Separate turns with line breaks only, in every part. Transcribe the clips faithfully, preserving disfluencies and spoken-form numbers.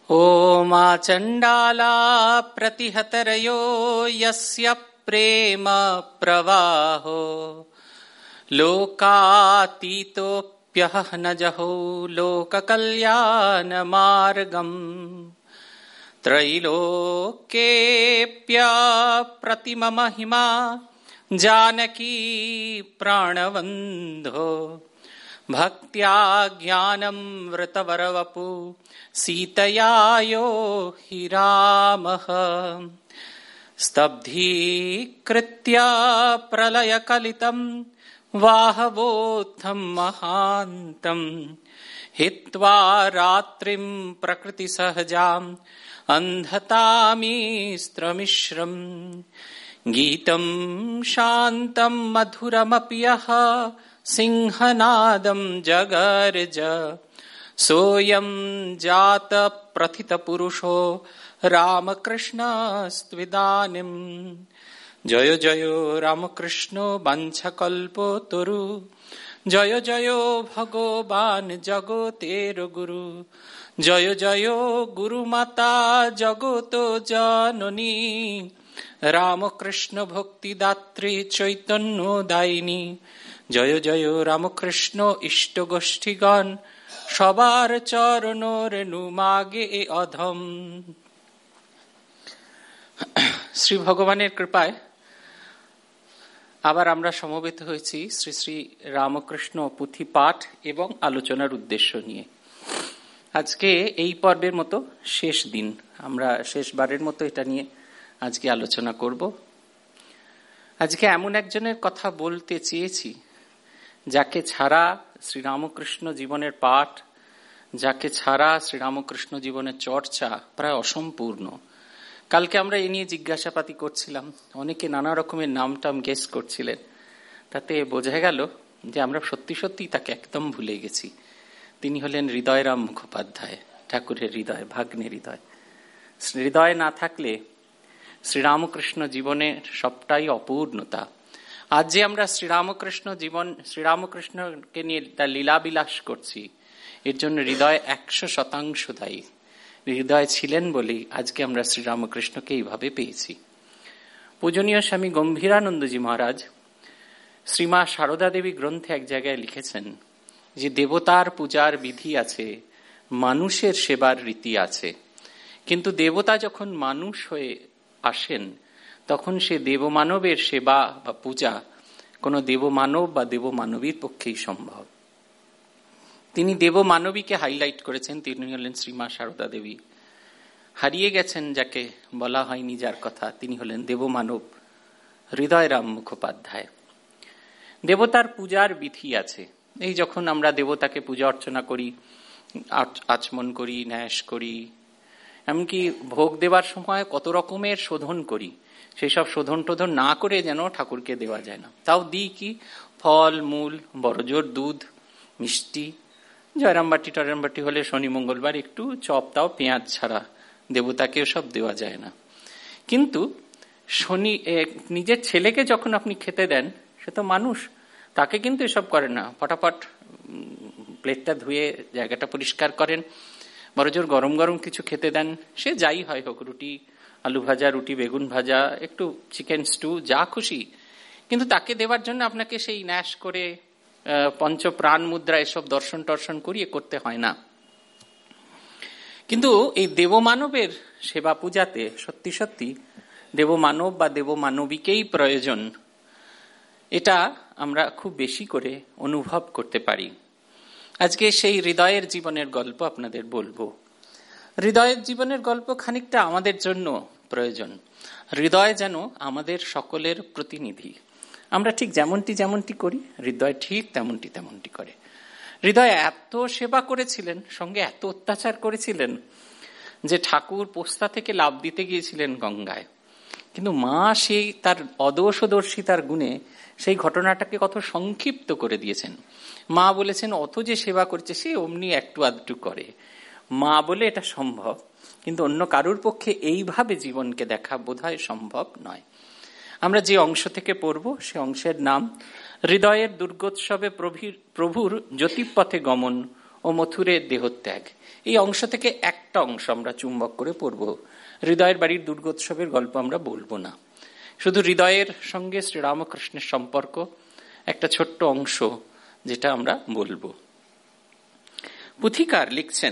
ओम चंडाला प्रतिहतरयो यस्य प्रेम प्रवाहो लोकातीतोऽप्यहनजहो लोककल्याण मार्गम् त्रैलोक्येऽप्यप्रतिममहिमा जानकी प्राणबन्धो भक्त्या ज्ञानं वृतवरवपु सीतया यो हि रामः स्तब्धीकृत्य प्रलयकलितं वाहवोत्थं महान्तं हित्वा रात्रिं प्रकृतिसहजाम् अन्धतामिस्त्रमिश्रम् गीतं शान्तं मधुरमपि यः सिंहनादं जगर्ज सोऽयं जात प्रथित पुरुषो रामकृष्णस्त्विदानीम् जय जय रामकृष्ण वाञ्छकल्पतरु जय जय भगवान् जगतेर गुरु जय जय गुरुमाता जगतो जननी रामकृष्ण भक्तिदात्री चैतन्यदायिनी जय जय रामकृष्ण इष्ट गोष्ठीगण সবার চরণ রেণু মাগে এ অধম। শ্রী ভগবানের কৃপায় আবার আমরা সমবেত হয়েছি শ্রী শ্রী রামকৃষ্ণ পুঁথি পাঠ এবং আলোচনার উদ্দেশ্য নিয়ে। আজকে এই পর্বের মতো শেষ দিন, আমরা শেষবারের মতো এটা নিয়ে আজকে আলোচনা করব। আজকে এমন একজনের কথা বলতে চেয়েছি যাকে ছাড়া শ্রীরামকৃষ্ণ জীবনের পাঠ, যাকে ছাড়া শ্রীরামকৃষ্ণ জীবনের চর্চা প্রায় অসম্পূর্ণ। কালকে আমরা এ নিয়ে জিজ্ঞাসাপাতি করছিলাম, অনেকে নানা রকমের নাম টাম গেস করছিলেন, তাতে বোঝা গেল যে আমরা সত্যি সত্যি তাকে একদম ভুলে গেছি। তিনি হলেন হৃদয়রাম মুখোপাধ্যায়, ঠাকুরের হৃদয়, ভাগ্নে হৃদয়। হৃদয় না থাকলে শ্রীরামকৃষ্ণ জীবনের সবটাই অপূর্ণতা। আজ যে আমরা শ্রীরামকৃষ্ণ জীবন, শ্রীরামকৃষ্ণকে নিয়ে তার লীলাবিলাস করছি, এর জন্য হৃদয় একশো শতাংশ দায়ী। হৃদয় ছিলেন বলেই আজকে আমরা শ্রীরামকৃষ্ণকে এইভাবে পেয়েছি। পূজনীয় স্বামী গম্ভীরানন্দজি মহারাজ শ্রীমা সারদা দেবী গ্রন্থে এক জায়গায় লিখেছেন যে দেবতার পূজার বিধি আছে, মানুষের সেবার রীতি আছে, কিন্তু দেবতা যখন মানুষ হয়ে আসেন তখন সে দেবমানবের সেবা বা পূজা কোনো দেবমানব বা দেবমানবীর পক্ষেই সম্ভব। তিনি দেবমানবীকে হাইলাইট করেছেন, তিনি হলেন শ্রীমা সারদা দেবী। হারিয়ে গেছেন যাকে বলা হয়নি, যার কথা, তিনি হলেন দেবমানব হৃদয়রাম মুখোপাধ্যায়। দেবতার পূজার বিধি আছে। এই যখন আমরা দেবতাকে পূজা অর্চনা করি, আচমন করি, ন্যাস করি, এমনকি ভোগ দেবার সময় কত রকমের শোধন করি, সেই সব শোধন টোধন না করে যেন ঠাকুরকে দেওয়া যায় না। তাও দিই কি, ফল মূল, বড়জোর দুধ, মিষ্টি, জয়রামবাটি টয়রামবাটি হলে শনি মঙ্গলবার একটু চপ, তাও পেঁয়াজ ছাড়া, দেবতাকে সব দেওয়া যায় না। কিন্তু শনি নিজের ছেলেকে যখন আপনি খেতে দেন, সে তো মানুষ, তাকে কিন্তু এসব করেন না। ফটাফট প্লেটটা ধুয়ে জায়গাটা পরিষ্কার করেন, বড়জোর গরম গরম কিছু খেতে দেন, সে যাই হয় হোক, রুটি আলু ভাজা, রুটি বেগুন ভাজা, একটু চিকেন স্টু, যা খুশি, কিন্তু তাকে দেওয়ার জন্য আপনাকে সেই ন্যাস করে পঞ্চ প্রাণ মুদ্রা এসব দর্শন টর্শন করিয়ে করতে হয় না। কিন্তু এই দেবমানবের সেবা পূজাতে সত্যি সত্যি দেবমানব বা দেবমানবীকেই প্রয়োজন, এটা আমরা খুব বেশি করে অনুভব করতে পারি। আজকে সেই হৃদয়ের জীবনের গল্প আপনাদের বলবো। হৃদয়ের জীবনের গল্প খানিকটা আমাদের জন্য প্রয়োজন। হৃদয় যেন আমাদের সকলের প্রতিনিধি। আমরা ঠিক যেমনটি যেমনটি করি, হৃদয় ঠিক তেমনটি তেমনটি করে। হৃদয় এত সেবা করেছিলেন, সঙ্গে এত অত্যাচার করেছিলেন যে ঠাকুর পোস্তা থেকে লাফ দিতে গিয়েছিলেন গঙ্গায়, কিন্তু মা সেই তার অদোষদর্শিতার গুণে সেই ঘটনাটাকে কত সংক্ষিপ্ত করে দিয়েছেন। মা বলেছেন অত যে সেবা করছে সে অমনি একটু আধটু করে, মা বলে এটা সম্ভব, কিন্তু অন্য কারুর পক্ষে এইভাবে জীবনকে দেখা বোধহয় সম্ভব নয়। আমরা যে অংশ থেকে পড়ব সে অংশের নাম হৃদয়ের দুর্গোৎসবে প্রভুর জ্যোতিপথে গমন ও মথুরের দেহত্যাগ, এই অংশ থেকে একটা অংশ আমরা চুম্বক করে পড়ব। হৃদয়ের বাড়ির দুর্গোৎসবের গল্প আমরা বলবো না, শুধু হৃদয়ের সঙ্গে শ্রীরামকৃষ্ণের সম্পর্ক একটা ছোট্ট অংশ যেটা আমরা বলবো। পুথিকার লিখছেন,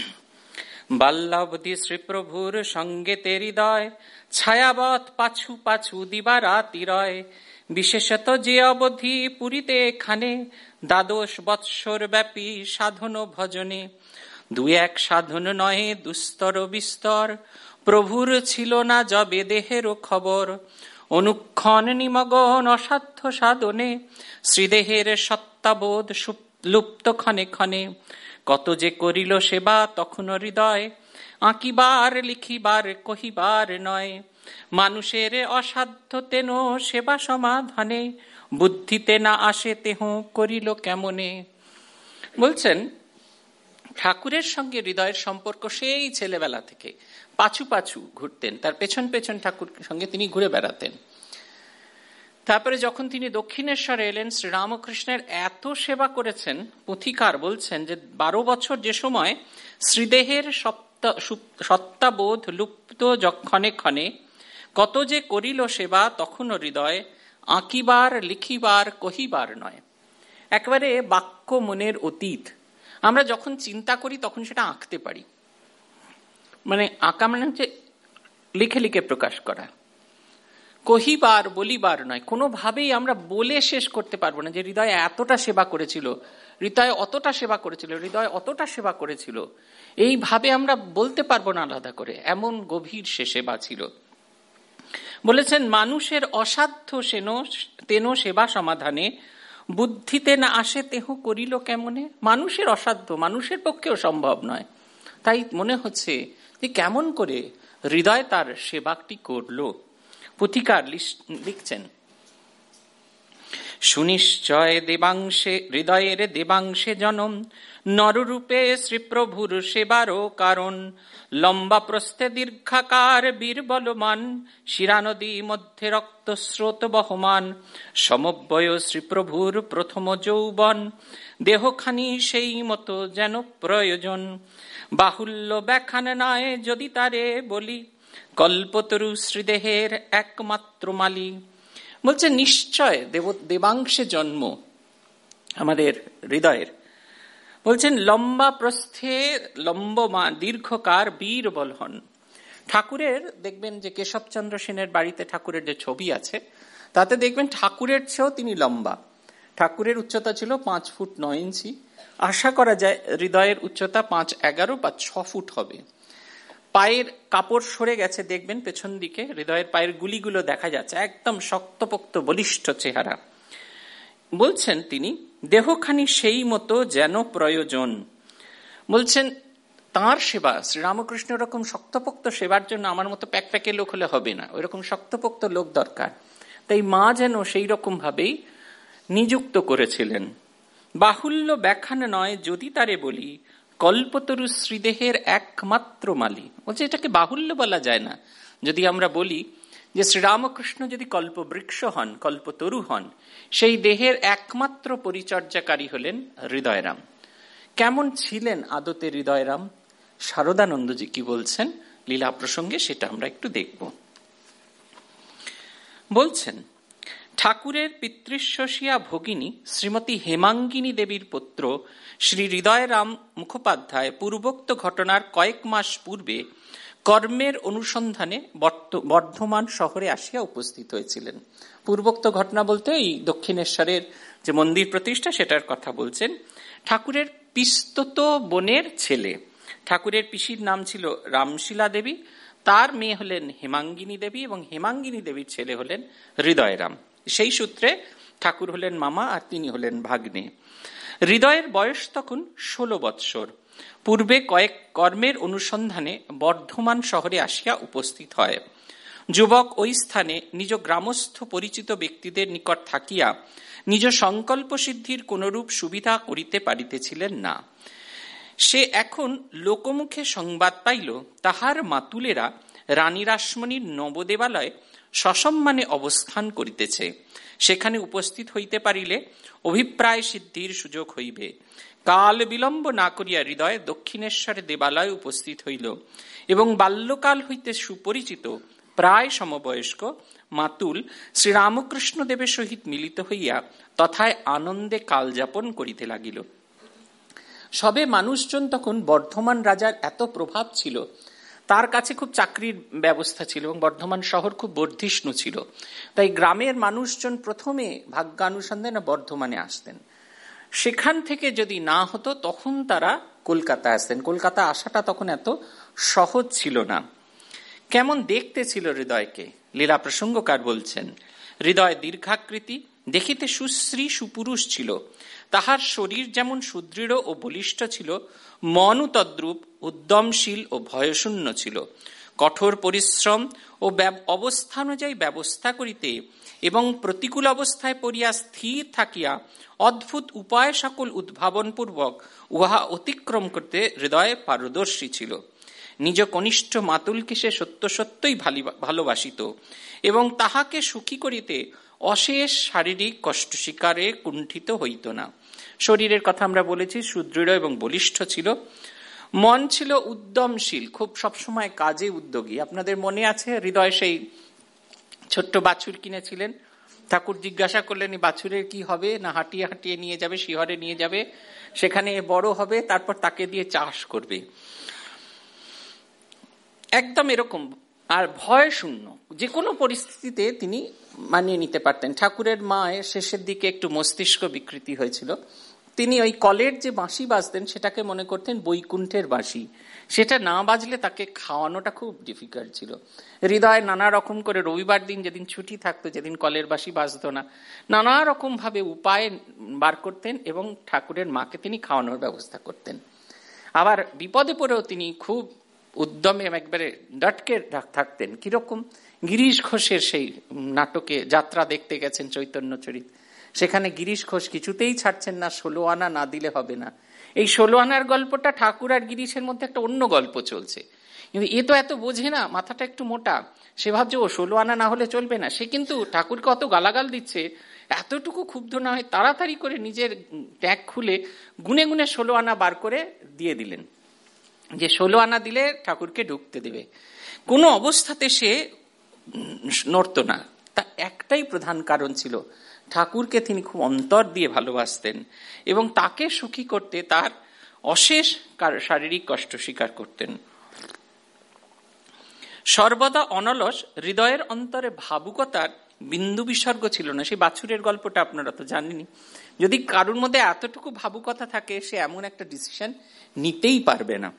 বাল্যাবধি শ্রীপ্রভুর সঙ্গে তে হৃদয় ছায়াবৎ পাছু পাছু দিবারাতি রয়, বিশেষত যে অবধি পুরীতে খানে দ্বাদশ বৎসর ব্যাপী সাধন ভজনে, দুই এক সাধন নয় দুস্তর বিস্তর, প্রভুর ছিল না যবে দেহেরও খবর, অনুক্ষণ নিমগন অসাধ্য সাধনে, শ্রীদেহের সত্তাবোধ লুপ্ত ক্ষণে ক্ষণে, কত যে করিল সেবা তখন হৃদয়, আঁকিবার লিখিবার কহিবার নয়, মানুষের অসাধ্য তেন সেবা সমাধানে, বুদ্ধিতে না আসে তেহ করিল কেমনে। বলছেন ঠাকুরের সঙ্গে হৃদয়ের সম্পর্ক সেই ছেলেবেলা থেকে, পাছু পাছু ঘুরতেন, তার পেছন পেছন ঠাকুরের সঙ্গে তিনি ঘুরে বেড়াতেন। তারপরে যখন তিনি দক্ষিণেশ্বরে এলেন, শ্রীরামকৃষ্ণের এত সেবা করেছেন, পুথিকার বলছেন যে বারো বছর যে সময় শ্রীদেহের সত্তাবোধ লুপ্ত ক্ষণে ক্ষণে, কত যে করিল সেবা তখন হৃদয়, আঁকিবার লিখিবার কহিবার নয়। একেবারে বাক্য মনের অতীত, আমরা যখন চিন্তা করি তখন সেটা আঁকতে পারি, মানে আঁকা মানে হচ্ছে লিখে লিখে প্রকাশ করা, কহিবার বলিবার নয়। কোনোভাবেই আমরা বলে শেষ করতে পারবো না যে হৃদয় এতটা সেবা করেছিল, হৃদয় অতটা সেবা করেছিল, হৃদয় অতটা সেবা করেছিল, এইভাবে আমরা বলতে পারবো না আলাদা করে, এমন গভীর সে সেবা ছিল। বলেছেন মানুষের অসাধ্য সেন তেন সেবা সমাধানে, বুদ্ধিতে না আসে তেহ করিল কেমনে। মানুষের অসাধ্য, মানুষের পক্ষেও সম্ভব নয়, তাই মনে হচ্ছে যে কেমন করে হৃদয় তার সেবাটি করলো। পুথিকার লিখছেন, সুনিশ্চয় দেবাংশে হৃদয়ের দেবাংশে জনম, নররূপে শ্রীপ্রভুর সেবারও কারণ, লম্বা প্রস্থে দীর্ঘাকার বীরবলমান, শিরানদী মধ্যে রক্তস্রোত বহমান, সমব্যয় শ্রীপ্রভুর প্রথম যৌবন, দেহখানি সেই মতো যেন প্রয়োজন, বাহুল্য ব্যাখ্যান নয় যদি তারে বলি, কল্পতরু শ্রীদেহের একমাত্র মালি। বলছে নিশ্চয় দেব দেবাংশে জন্ম আমাদের হৃদয়ের। বলছেন লম্বা প্রস্থে লম্বমান দীর্ঘকার বীর বলহন। ঠাকুরের দেখবেন যে কেশবচন্দ্র সেনের বাড়িতে ঠাকুরের যে ছবি আছে, তাতে দেখবেন ঠাকুরের চেয়েও তিনি লম্বা। ঠাকুরের উচ্চতা ছিল পাঁচ ফুট নয় ইঞ্চি, আশা করা যায় হৃদয়ের উচ্চতা পাঁচ এগারো বা ছ ফুট হবে। পায়ের কাপড় সরে গেছে, দেখবেন পেছন দিকে হৃদয়ের পায়ের গুলিগুলো দেখা যাচ্ছে, একদম শক্তপোক্ত বলিষ্ঠ চেহারা। বলছেন তিনি দেহখানি সেই মতো যেন প্রয়োজন। বলছেন তাঁর সেবা, শ্রীরামকৃষ্ণ এরকম শক্তপোক্ত সেবার জন্য আমার মতো প্যাকপ্যাকে লোক হলে হবে না, ওইরকম শক্তপোক্ত লোক দরকার। তাই মা যেন সেই রকম ভাবেই নিযুক্ত করেছিলেন। বাহুল্য ব্যাখ্যান নয় যদি তারে বলি, কল্পতরু শ্রীদেহের একমাত্র মালি। বলছে এটাকে বাহুল্য বলা যায় না যদি আমরা বলি যে শ্রীরামকৃষ্ণ যদি কল্পবৃক্ষ হন, কল্পতরু হন, সেই দেহের একমাত্র পরিচর্যাকারী হলেন হৃদয়রাম। কেমন ছিলেন আদতে হৃদয়রাম, শারদানন্দজি কি বলছেন লীলা প্রসঙ্গে সেটা আমরা একটু দেখব। বলছেন ঠাকুরের পিতৃশ্বশিয়া ভগিনী শ্রীমতী হেমাঙ্গিনী দেবীর পুত্র শ্রী হৃদয়রাম মুখোপাধ্যায় পূর্বোক্ত ঘটনার কয়েক মাস পূর্বে কর্মের অনুসন্ধানে বর্ধমান শহরে আসিয়া উপস্থিত হয়েছিলেন। পূর্বোক্ত ঘটনা বলতে এই দক্ষিণেশ্বরের যে মন্দির প্রতিষ্ঠা সেটার কথা বলছেন। ঠাকুরের পিস্তত বোনের ছেলে, ঠাকুরের পিসির নাম ছিল রামশীলা দেবী, তার মেয়ে হলেন হেমাঙ্গিনী দেবী এবং হেমাঙ্গিনী দেবীর ছেলে হলেন হৃদয়রাম। সেই সূত্রে ঠাকুর হলেন মামা আর তিনি হলেন ভাগ্নে। হৃদয়ের বয়স তখন ষোলো বৎসর। পূর্বে কয়েক কর্মের অনুসন্ধানে বর্ধমান শহরে আসিয়া উপস্থিত হয়। যুবক ওই স্থানে নিজ গ্রামস্থ পরিচিত ব্যক্তিদের নিকট থাকিয়া নিজ সংকল্প সিদ্ধির কোনরূপ সুবিধা করিতে পারিতেছিলেন না। সে এখন লোকমুখে সংবাদ পাইল তাহার মাতুলেরা রানী রাসমণির নবদেবালয়ে সসম্মানে অবস্থান করিতেছে, সেখানে উপস্থিত হইতে পারিলে অভিপ্রায় সিদ্ধির সুযোগ হইবে। কাল বিলম্ব না করিয়া হৃদয়ে দক্ষিণেশ্বরে দেবালয়ে উপস্থিত হইল এবং বাল্যকাল হইতে সুপরিচিত প্রায় সমবয়স্ক মাতুল শ্রীরামকৃষ্ণ দেবের সহিত মিলিত হইয়া তথায় আনন্দে কালযাপন করিতে লাগিল। সবে মানুষজন তখন বর্ধমান রাজার এত প্রভাব ছিল, তার কাছে খুব চাকরির ব্যবস্থা ছিল এবং বর্ধমান শহর খুব বর্ধিষ্ণু ছিল, তাই গ্রামের মানুষজন প্রথমে ভাগ্যানুসন্ধানে বর্ধমানে আসতেন। সেখান থেকে যদি না হতো তখন তারা কলকাতা আসতেন। কলকাতা আসাটা তখন এত সহজ ছিল না। কেমন দেখতে ছিল হৃদয়কে? লীলা প্রসঙ্গকার বলছেন, হৃদয় দীর্ঘাকৃতি, দেখিতে সুশ্রী সুপুরুষ ছিল। তাহার শরীর যেমন সুদৃঢ় ও বলিষ্ঠ ছিল, মনও তদ্রূপ উদ্যমশীল ও ভয়শূন্য ছিল। কঠোর পরিশ্রম ও অবস্থা অনুযায়ী ব্যবস্থা করিতে এবং প্রতিকূল অবস্থায় পড়িয়া স্থির থাকিয়া অদ্ভুত উপায় সকল উদ্ভাবনপূর্বক উহা অতিক্রম করতে হৃদয়ে পারদর্শী ছিল। নিজ কনিষ্ঠ মাতুলকে সে সত্য সত্যই ভালোবাসিত এবং তাহাকে সুখী করিতে অশেষ শারীরিক কষ্ট স্বীকারে কুণ্ঠিত হইত না। শরীরের কথা আমরা বলেছি, সুদৃঢ় এবং বলিষ্ঠ ছিল। মন ছিল উদ্যমশীল, খুব সবসময় কাজে উদ্যোগী। আপনাদের মনে আছে হৃদয় সেই ছোট্ট বাছুর কিনেছিলেন, ঠাকুর জিজ্ঞাসা করলেন বাছুরের কি হবে, না হাঁটিয়ে হাঁটিয়ে নিয়ে যাবে, শিহরে নিয়ে যাবে, সেখানে বড় হবে, তারপর তাকে দিয়ে চাষ করবে, একদম এরকম। আর ভয় শূন্য, যে কোনো পরিস্থিতিতে তিনি মানিয়ে নিতে পারতেন। ঠাকুরের মায়ের শেষের দিকে একটু মস্তিষ্ক বিকৃতি হয়েছিল, তিনি ওই কলের যে বাঁশি বাজতেন সেটাকে মনে করতেন বৈকুণ্ঠের বাঁশি, সেটা না বাজলে তাকে খাওয়ানোটা খুব ডিফিকাল্ট ছিল। হৃদয় নানা রকম করে রবিবার দিন যেদিন ছুটি থাকতো, যেদিন কলের বাঁশি বাজতো না, নানা রকম ভাবে উপায় বার করতেন এবং ঠাকুরের মাকে তিনি খাওয়ানোর ব্যবস্থা করতেন। আবার বিপদে পড়েও তিনি খুব উদ্যমে একবারে ডটকে থাকতেন। কিরকম? গিরিশ ঘোষের সেই নাটকে যাত্রা দেখতে গেছেন চৈতন্য চরিত, সেখানে গিরিশ ঘোষ কিছুতেই ছাড়ছেন না, ষোলো আনা না দিলে হবে না। এই ষোলো আনার গল্পটা ঠাকুর আর গিরিশের মধ্যে একটা অন্য গল্প চলছে, কিন্তু এ তো এত বোঝে না, মাথাটা একটু মোটা, সে ভাবছে ও ষোলো আনা না হলে চলবে না। সে কিন্তু ঠাকুরকে অত গালাগাল দিচ্ছে, এতটুকু ক্ষুব্ধ না হয় তাড়াতাড়ি করে নিজের ট্যাগ খুলে গুনে গুনে ষোলো আনা বার করে দিয়ে দিলেন, যে ষোলো আনা দিলে ঠাকুরকে ঢুকতে দেবে। কোনো অবস্থাতে সে নড়ত না। তা একটাই প্রধান কারণ ছিল, ঠাকুরকে তিনি খুব অন্তর দিয়ে ভালোবাসতেন এবং তাকে সুখী করতে তার অশেষ শারীরিক কষ্ট স্বীকার করতেন। সর্বদা অনলস, হৃদয়ের অন্তরে ভাবুকতার বিন্দু বিসর্গ ছিল না। সেই বাছুরের গল্পটা আপনারা তো জানেনই। যদি কারোর মধ্যে এতটুকু ভাবুকতা থাকে, সে এমন একটা ডিসিশন নিতেই পারবে না।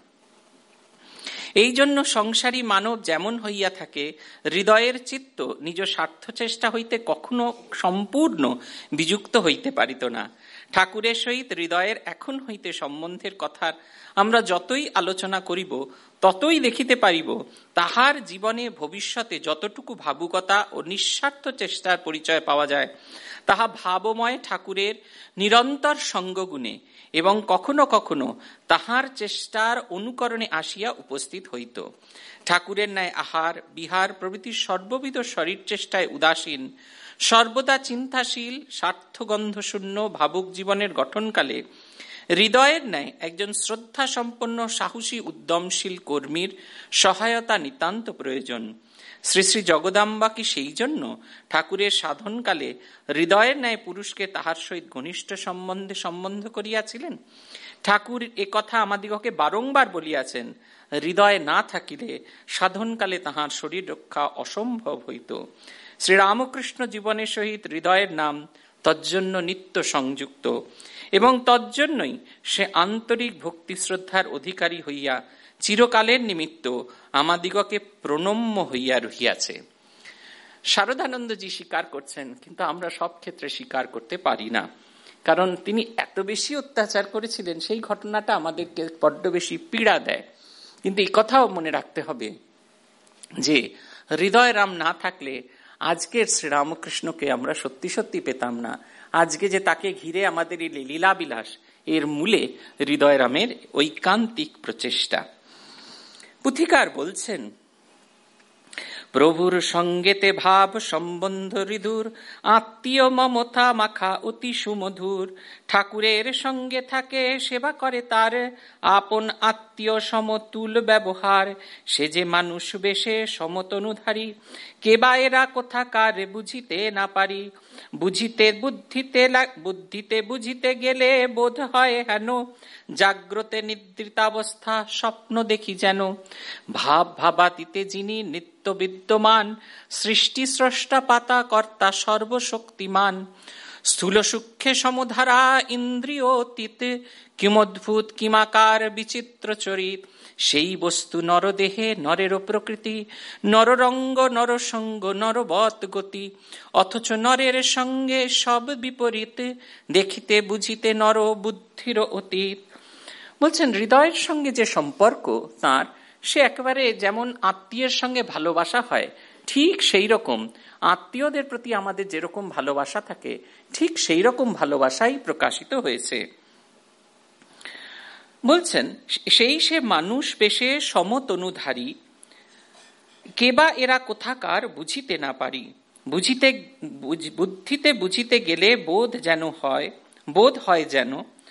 এই জন্য সংসারী মানব যেমন হইয়া থাকে, হৃদয়ের চিত্ত নিজ স্বার্থ চেষ্টা হইতে কখনো সম্পূর্ণ বিযুক্ত হইতে পারিত না। ঠাকুরের সহিত হৃদয়ের এখন হইতে সম্বন্ধের কথার আমরা যতই আলোচনা করিব, ততই দেখিতে পারিব তাহার জীবনে ভবিষ্যতে যতটুকু ভাবুকতা ও নিঃস্বার্থ চেষ্টার পরিচয় পাওয়া যায়, তাহা ভাবময় ঠাকুরের নিরন্তর সঙ্গগুণে এবং কখনো কখনো তাহার চেষ্টার অনুকরণে আসিয়া উপস্থিত হইত। ঠাকুরের ন্যায় আহার বিহার প্রভৃতির সর্ববিধ শরীর চেষ্টায় উদাসীন, সর্বদা চিন্তাশীল, স্বার্থগন্ধশূন্য ভাবুক জীবনের গঠনকালে হৃদয়ের ন্যায় একজন শ্রদ্ধা সম্পন্ন সাহসী উদ্যমশীল কর্মীর সহায়তা নিতান্ত প্রয়োজন। শ্রী শ্রী জগদাম্বা কি সেই জন্য ঠাকুরের সাধনকালে হৃদয়ের ন্যায় পুরুষকে তাহার সহিত ঘনিষ্ঠ সম্বন্ধে সম্বন্ধ করিয়াছিলেন? ঠাকুর এ কথা আমাদিগকে বারংবার বলিয়াছেন, হৃদয় না থাকিলে সাধনকালে তাহার শরীর রক্ষা অসম্ভব হইত। শ্রীরামকৃষ্ণ জীবনের সহিত হৃদয়ের নাম তজ্জন্য নিত্য সংযুক্ত এবং তজ্জন্যই সে আন্তরিক ভক্তি শ্রদ্ধার অধিকারী হইয়া চিরকালের নিমিত্ত আমাদিগকে প্রণম্য হইয়া রহিয়াছে। শারদানন্দজি স্বীকার করছেন, কিন্তু আমরা সব ক্ষেত্রে স্বীকার করতে পারি না, কারণ তিনি এত বেশি অত্যাচার করেছিলেন, সেই ঘটনাটা আমাদেরকে বড্ড বেশি পীড়া দেয়। কিন্তু এই কথাও মনে রাখতে হবে যে হৃদয় রাম না থাকলে আজকের শ্রীরামকৃষ্ণকে আমরা সত্যি সত্যি পেতাম না। আজকে যে তাকে ঘিরে আমাদের এই লীলাবিলাস, এর মূলে হৃদয় রামের ঐকান্তিক প্রচেষ্টা। পুথিকার বলছেন, প্রভুর সঙ্গেতে ভাব সম্বন্ধ হৃদুর, আত্মীয় মমতা মাখা অতি সুমধুর। ঠাকুরের সঙ্গে থাকে সেবা করে তার, আপন আত্মীয় সমতুল ব্যবহার। সে যে মানুষ বেশে সমতনুধারী, কেবা এরা কোথাকার বুঝিতে না পারি। বুঝিতে বুদ্ধিতে বুদ্ধিতে বুঝিতে গেলে বোধ হয় হেন, জাগ্রতে নিদ্রিতাবস্থা স্বপ্ন দেখি যেন। ভাব ভাবাতীতে যিনি নিত্য বিদ্যমান, সৃষ্টি স্রষ্টা পাতা কর্তা সর্বশক্তিমান। স্থূল সূক্ষ্মে সমধারা ইন্দ্রিয় অতীত, কিমদ্ভুত কিমাকার বিচিত্র চরিত। সেই বস্তু নরদেহে নরেরও প্রকৃতি, নররঙ্গ নরসঙ্গ নরবৎ গতি। অথচ নরের সঙ্গে সব বিপরীত, দেখিতে বুঝিতে নর বুদ্ধির অতীত। বলছেন হৃদয়ের সঙ্গে যে সম্পর্ক তার, সে একেবারে যেমন আত্মীয়ের সঙ্গে ভালোবাসা হয়, ঠিক সেই রকম আত্মীয়দের প্রতি আমাদের যেরকম ভালোবাসা থাকে, ঠিক সেই রকম ভালোবাসাই প্রকাশিত হয়েছে। বলছেন সেই সে মানুষ বেশে সমতনুধারী, কেবা এরা কোথাকার বুঝিতে না পারি। বুঝিতে বুদ্ধিতে বুঝিতে গেলে বোধ যেন হয়, বোধ হয় যেন।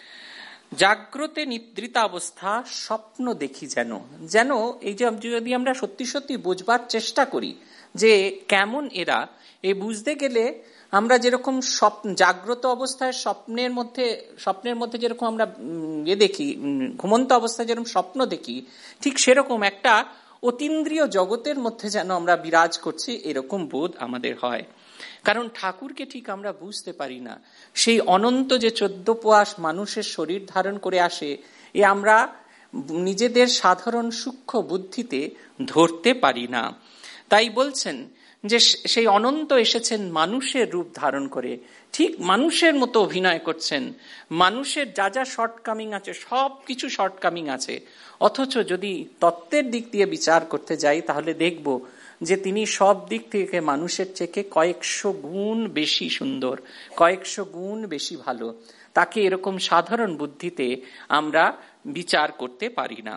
জাগ্রতে নিদ্রিতাবস্থা স্বপ্ন দেখি যেন। যেন এই যে যদি আমরা সত্যি সত্যি বুঝবার চেষ্টা করি যে কেমন এরা, এই বুঝতে গেলে আমরা যেরকম স্বপ্ন জাগ্রত অবস্থায় স্বপ্নের মধ্যে স্বপ্নের মধ্যে যেরকম আমরা এ দেখি, ঘুমন্ত অবস্থায় যেরকম স্বপ্ন দেখি, ঠিক সেরকম একটা অতীন্দ্রিয় জগতের মধ্যে যেন আমরা বিরাজ করছি, এরকম বোধ আমাদের হয়। কারণ ঠাকুরকে ঠিক আমরা বুঝতে পারি না। সেই অনন্ত যে চোদ্দ পোয়াশ মানুষের শরীর ধারণ করে আসে, এ আমরা নিজেদের সাধারণ সূক্ষ্ম বুদ্ধিতে ধরতে পারি না। তাই বলছেন যে সেই অনন্ত এসেছেন মানুষের রূপ ধারণ করে, ঠিক মানুষের মতো অভিনয় করছেন। মানুষের যা যা শর্টকামিং আছে সব কিছু শর্টকামিং আছে, অথচ যদি তত্ত্বের দিক দিয়ে বিচার করতে যাই তাহলে দেখব যে তিনি সব দিক থেকে মানুষের থেকে কয়েকশো গুণ বেশি সুন্দর, কয়েকশো গুণ বেশি ভালো। তাকে এরকম সাধারণ বুদ্ধিতে আমরা বিচার করতে পারি না।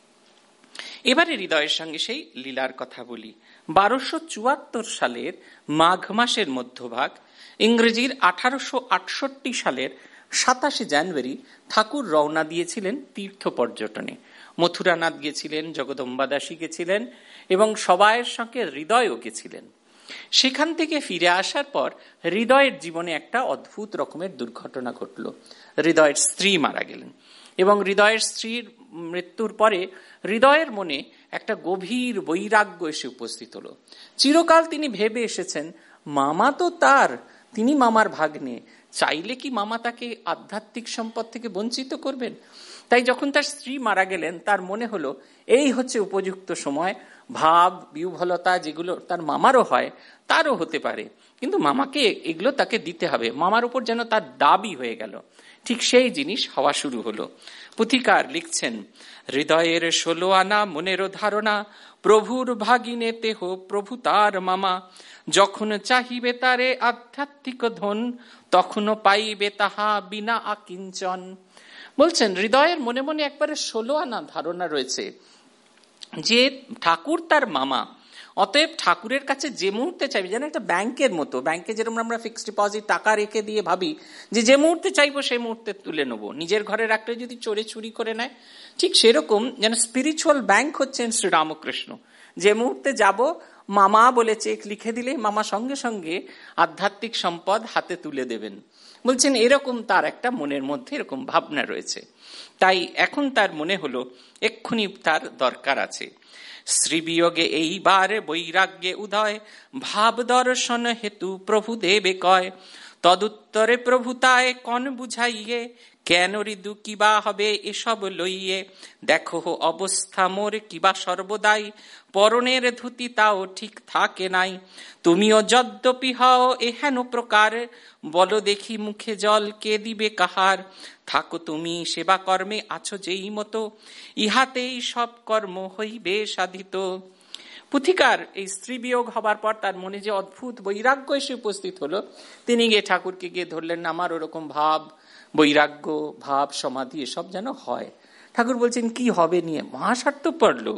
এবারে হৃদয়ের সঙ্গে সেই লীলার কথা বলি। বারোশো চুয়াত্তর সালের মাঘ মাসের মধ্যভাগ, ইংরেজির আঠারোশো আটষট্টি সালের সাতাশে জানুয়ারি ঠাকুর রওনা দিয়েছিলেন তীর্থ পর্যটনে। মথুরানাথ গেছিলেন, জগদম্বাদাসী গেছিলেন এবং সবাইয়ের সঙ্গে হৃদয়ও গেছিলেন। সেখান থেকে ফিরে আসার পর হৃদয়ের জীবনে একটা অদ্ভুত রকমের দুর্ঘটনা ঘটল। হৃদয়ের স্ত্রী মারা গেলেন এবং হৃদয়ের স্ত্রীর মৃত্যুর পরে হৃদয়ের মনে একটা গভীর বৈরাগ্য এসে উপস্থিত হলো। চিরকাল তিনি ভেবে এসেছেন মামা তো তার, তিনি মামার ভাগ্নে, চাইলে কি মামা তাকে আধ্যাত্মিক সম্পদ থেকে বঞ্চিত করবেন? তাই যখন তার স্ত্রী মারা গেলেন তার মনে হলো এই হচ্ছে উপযুক্ত সময়, ভাব বিহ্বলতা যেগুলো তার মামারও হয় তারও হতে পারে, কিন্তু মামাকে এগুলো তাকে দিতে হবে। মামার উপর যেন তার দাবি হয়ে গেল। ঠিক সেই জিনিস হওয়া শুরু হলো। পুথিকার লিখছেন, হৃদয়ের ষোলো আনা মনেরও ধারণা, প্রভুর ভাগিনে তেহ প্রভু তার মামা। যখন চাহিবে তারে আধ্যাত্মিক ধন, তখনও পাইবে তাহা বিনা আকিঞ্চন। বলছেন হৃদয়ের মনে মনে একবারে ষোলো আনা ধারণা রয়েছে যে ঠাকুর তার মামা, অতএব ঠাকুরের কাছে যে মুহূর্তে চাইবে, যেন একটা ব্যাংকের মতো, ব্যাংকে যেরকম আমরা ফিক্সড ডিপোজিট টাকা রেখে দিয়ে ভাবি যে যে মুহূর্তে চাইবো সেই মুহূর্তে তুলে নেবো, নিজের ঘরে রাখলে যদি চোরে চুরি করে নেয়, ঠিক সেরকম যেন স্পিরিচুয়াল ব্যাংক হচ্ছেন শ্রীরামকৃষ্ণ। যে মুহূর্তে যাব মামা বলে চেক লিখে দিলে মামা সঙ্গে সঙ্গে আধ্যাত্মিক সম্পদ হাতে তুলে দেবেন। বলছেন এরকম তার একটা মনের মধ্যে এরকম ভাবনা রয়েছে। তাই এখন তার মনে হলো এক্ষুনি তার দরকার আছে। শ্রীবিয়োগে এইবার বৈরাগ্যে উদয়, ভাব দর্শন হেতু প্রভু দেবে কয়। তদুত্তরে প্রভু তায় কন বুঝাইয়ে, কেন ঋদু কিবা হবে এসব লইয়ে। দেখো অবস্থা মোর কিবা সর্বদাই, পরনের ধুতি তাও ঠিক থাকে নাই। তুমিও যদ্যপি হও এহেন প্রকার, বলো দেখি মুখে জল কে দিবে কাহার। থাকো তুমি সেবা কর্মে আছো যেই মতো, ইহাতেই সব কর্ম হইবে সাধিত। পুথিকার এই স্ত্রী বিয়োগ হবার পর তার মনে যে অদ্ভুত বৈরাগ্য এসে উপস্থিত হলো, তিনি গিয়ে ঠাকুরকে গিয়ে ধরলেন, আমার ওরকম ভাব বৈরাগ্য ভাব সমাধি এসব যেন হয়। ঠাকুর বলছেন কি হবে নিয়ে, মহাস্বার্থপর লোক,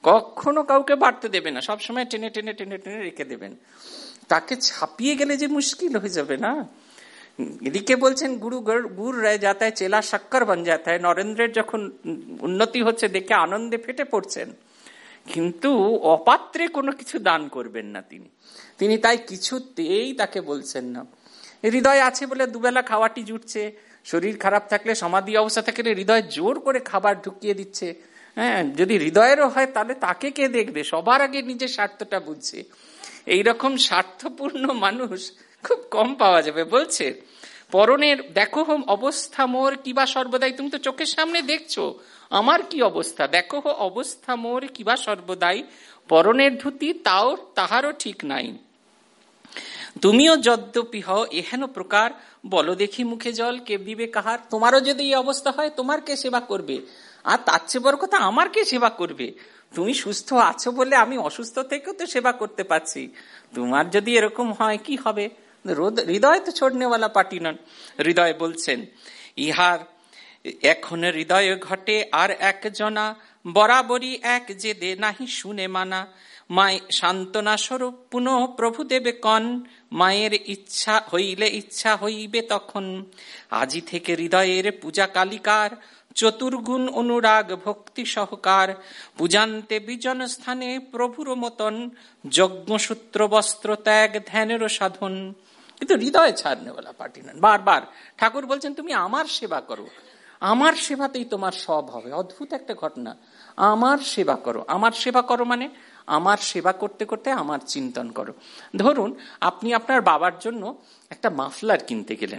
কখনো কাউকে বাড়তে দেবে না, সবসময় টেনে টেনে টেনে টেনে রেখে দেবেন। তাকে ছাপিয়ে গেলে যে মুশকিল হয়ে যাবে না। এদিকে বলছেন গুরু গুড় রয়ে যাতা হয় চেলা শক্কর বন যাতা হয়, নরেন্দ্রের যখন উন্নতি হচ্ছে দেখে আনন্দে ফেটে পড়ছেন, কিন্তু অপাত্রে কোনো কিছু দান করবেন না তিনি। তিনি তাই কিছুতেই তাকে বলছেন না। হৃদয় আছে বলে দুবেলা খাওয়াটি জুটছে, শরীর খারাপ থাকলে সমাধি অবস্থা থাকলে হৃদয় জোর করে খাবার ঢুকিয়ে দিচ্ছে। হ্যাঁ, যদি হৃদয়েরও হয় তাহলে তাকে কে দেখবে, সবার আগে নিজের স্বার্থটা বুঝছে। এইরকম স্বার্থপূর্ণ মানুষ খুব কম পাওয়া যাবে। বলছে পরনের দেখো হোম অবস্থা মোর কিবা সর্বদাই, তুমি তো চোখের সামনে দেখছো আমার কি অবস্থা, দেখো হো অবস্থা মোর কিবা সর্বদাই, পরনের ধুতি তাও তাহারও ঠিক নাই। তুমিও যদ্যপি হও এহেন প্রকার, বলো দেখি মুখে জল কে দিবে কাহার। তোমারও যদি এই অবস্থা হয় তোমার কে সেবা করবে, আর তার চেয়ে বড় কথা আমার কে সেবা করবে। তুমি সুস্থ আছো বলে আমি অসুস্থ থেকেও তো সেবা করতে পারছি, তোমার যদি এরকম হয় কি হবে। হৃদয় তো ছোড়নেওয়ালা পার্টি নন। হৃদয় বলছেন ইহার এখন হৃদয় ঘটে আর একজনা, বরাবরই এক যে দে নাহি শুনে মানা। মায় সান্ত্বনা স্বরূপ পুনঃ প্রভু দেবে কন, মায়ের ইচ্ছা হইলে ইচ্ছা হইবে তখন। আজি থেকে হৃদয়ের পূজা কালিকার, চতুর্গুণ অনুরাগ ভক্তি সহকার। পূজান্তে বিজন স্থানে প্রভুর মতন, যজ্ঞসূত্র বস্ত্র ত্যাগ ধ্যানেরও সাধন। কিন্তু হৃদয় ছাড়নেওয়ালা পার্টি নন। বারবার ঠাকুর বলছেন তুমি আমার সেবা করো, আমার সেবাতেই তোমার সব হবে। অদ্ভুত একটা ঘটনা, আমার সেবা করো। আমার সেবা করো মানে আমার সেবা করতে করতে আমার চিন্তন করো। ধরুন আপনি আপনার বাবার জন্য একটা মাফলার কিনতে গেলেন,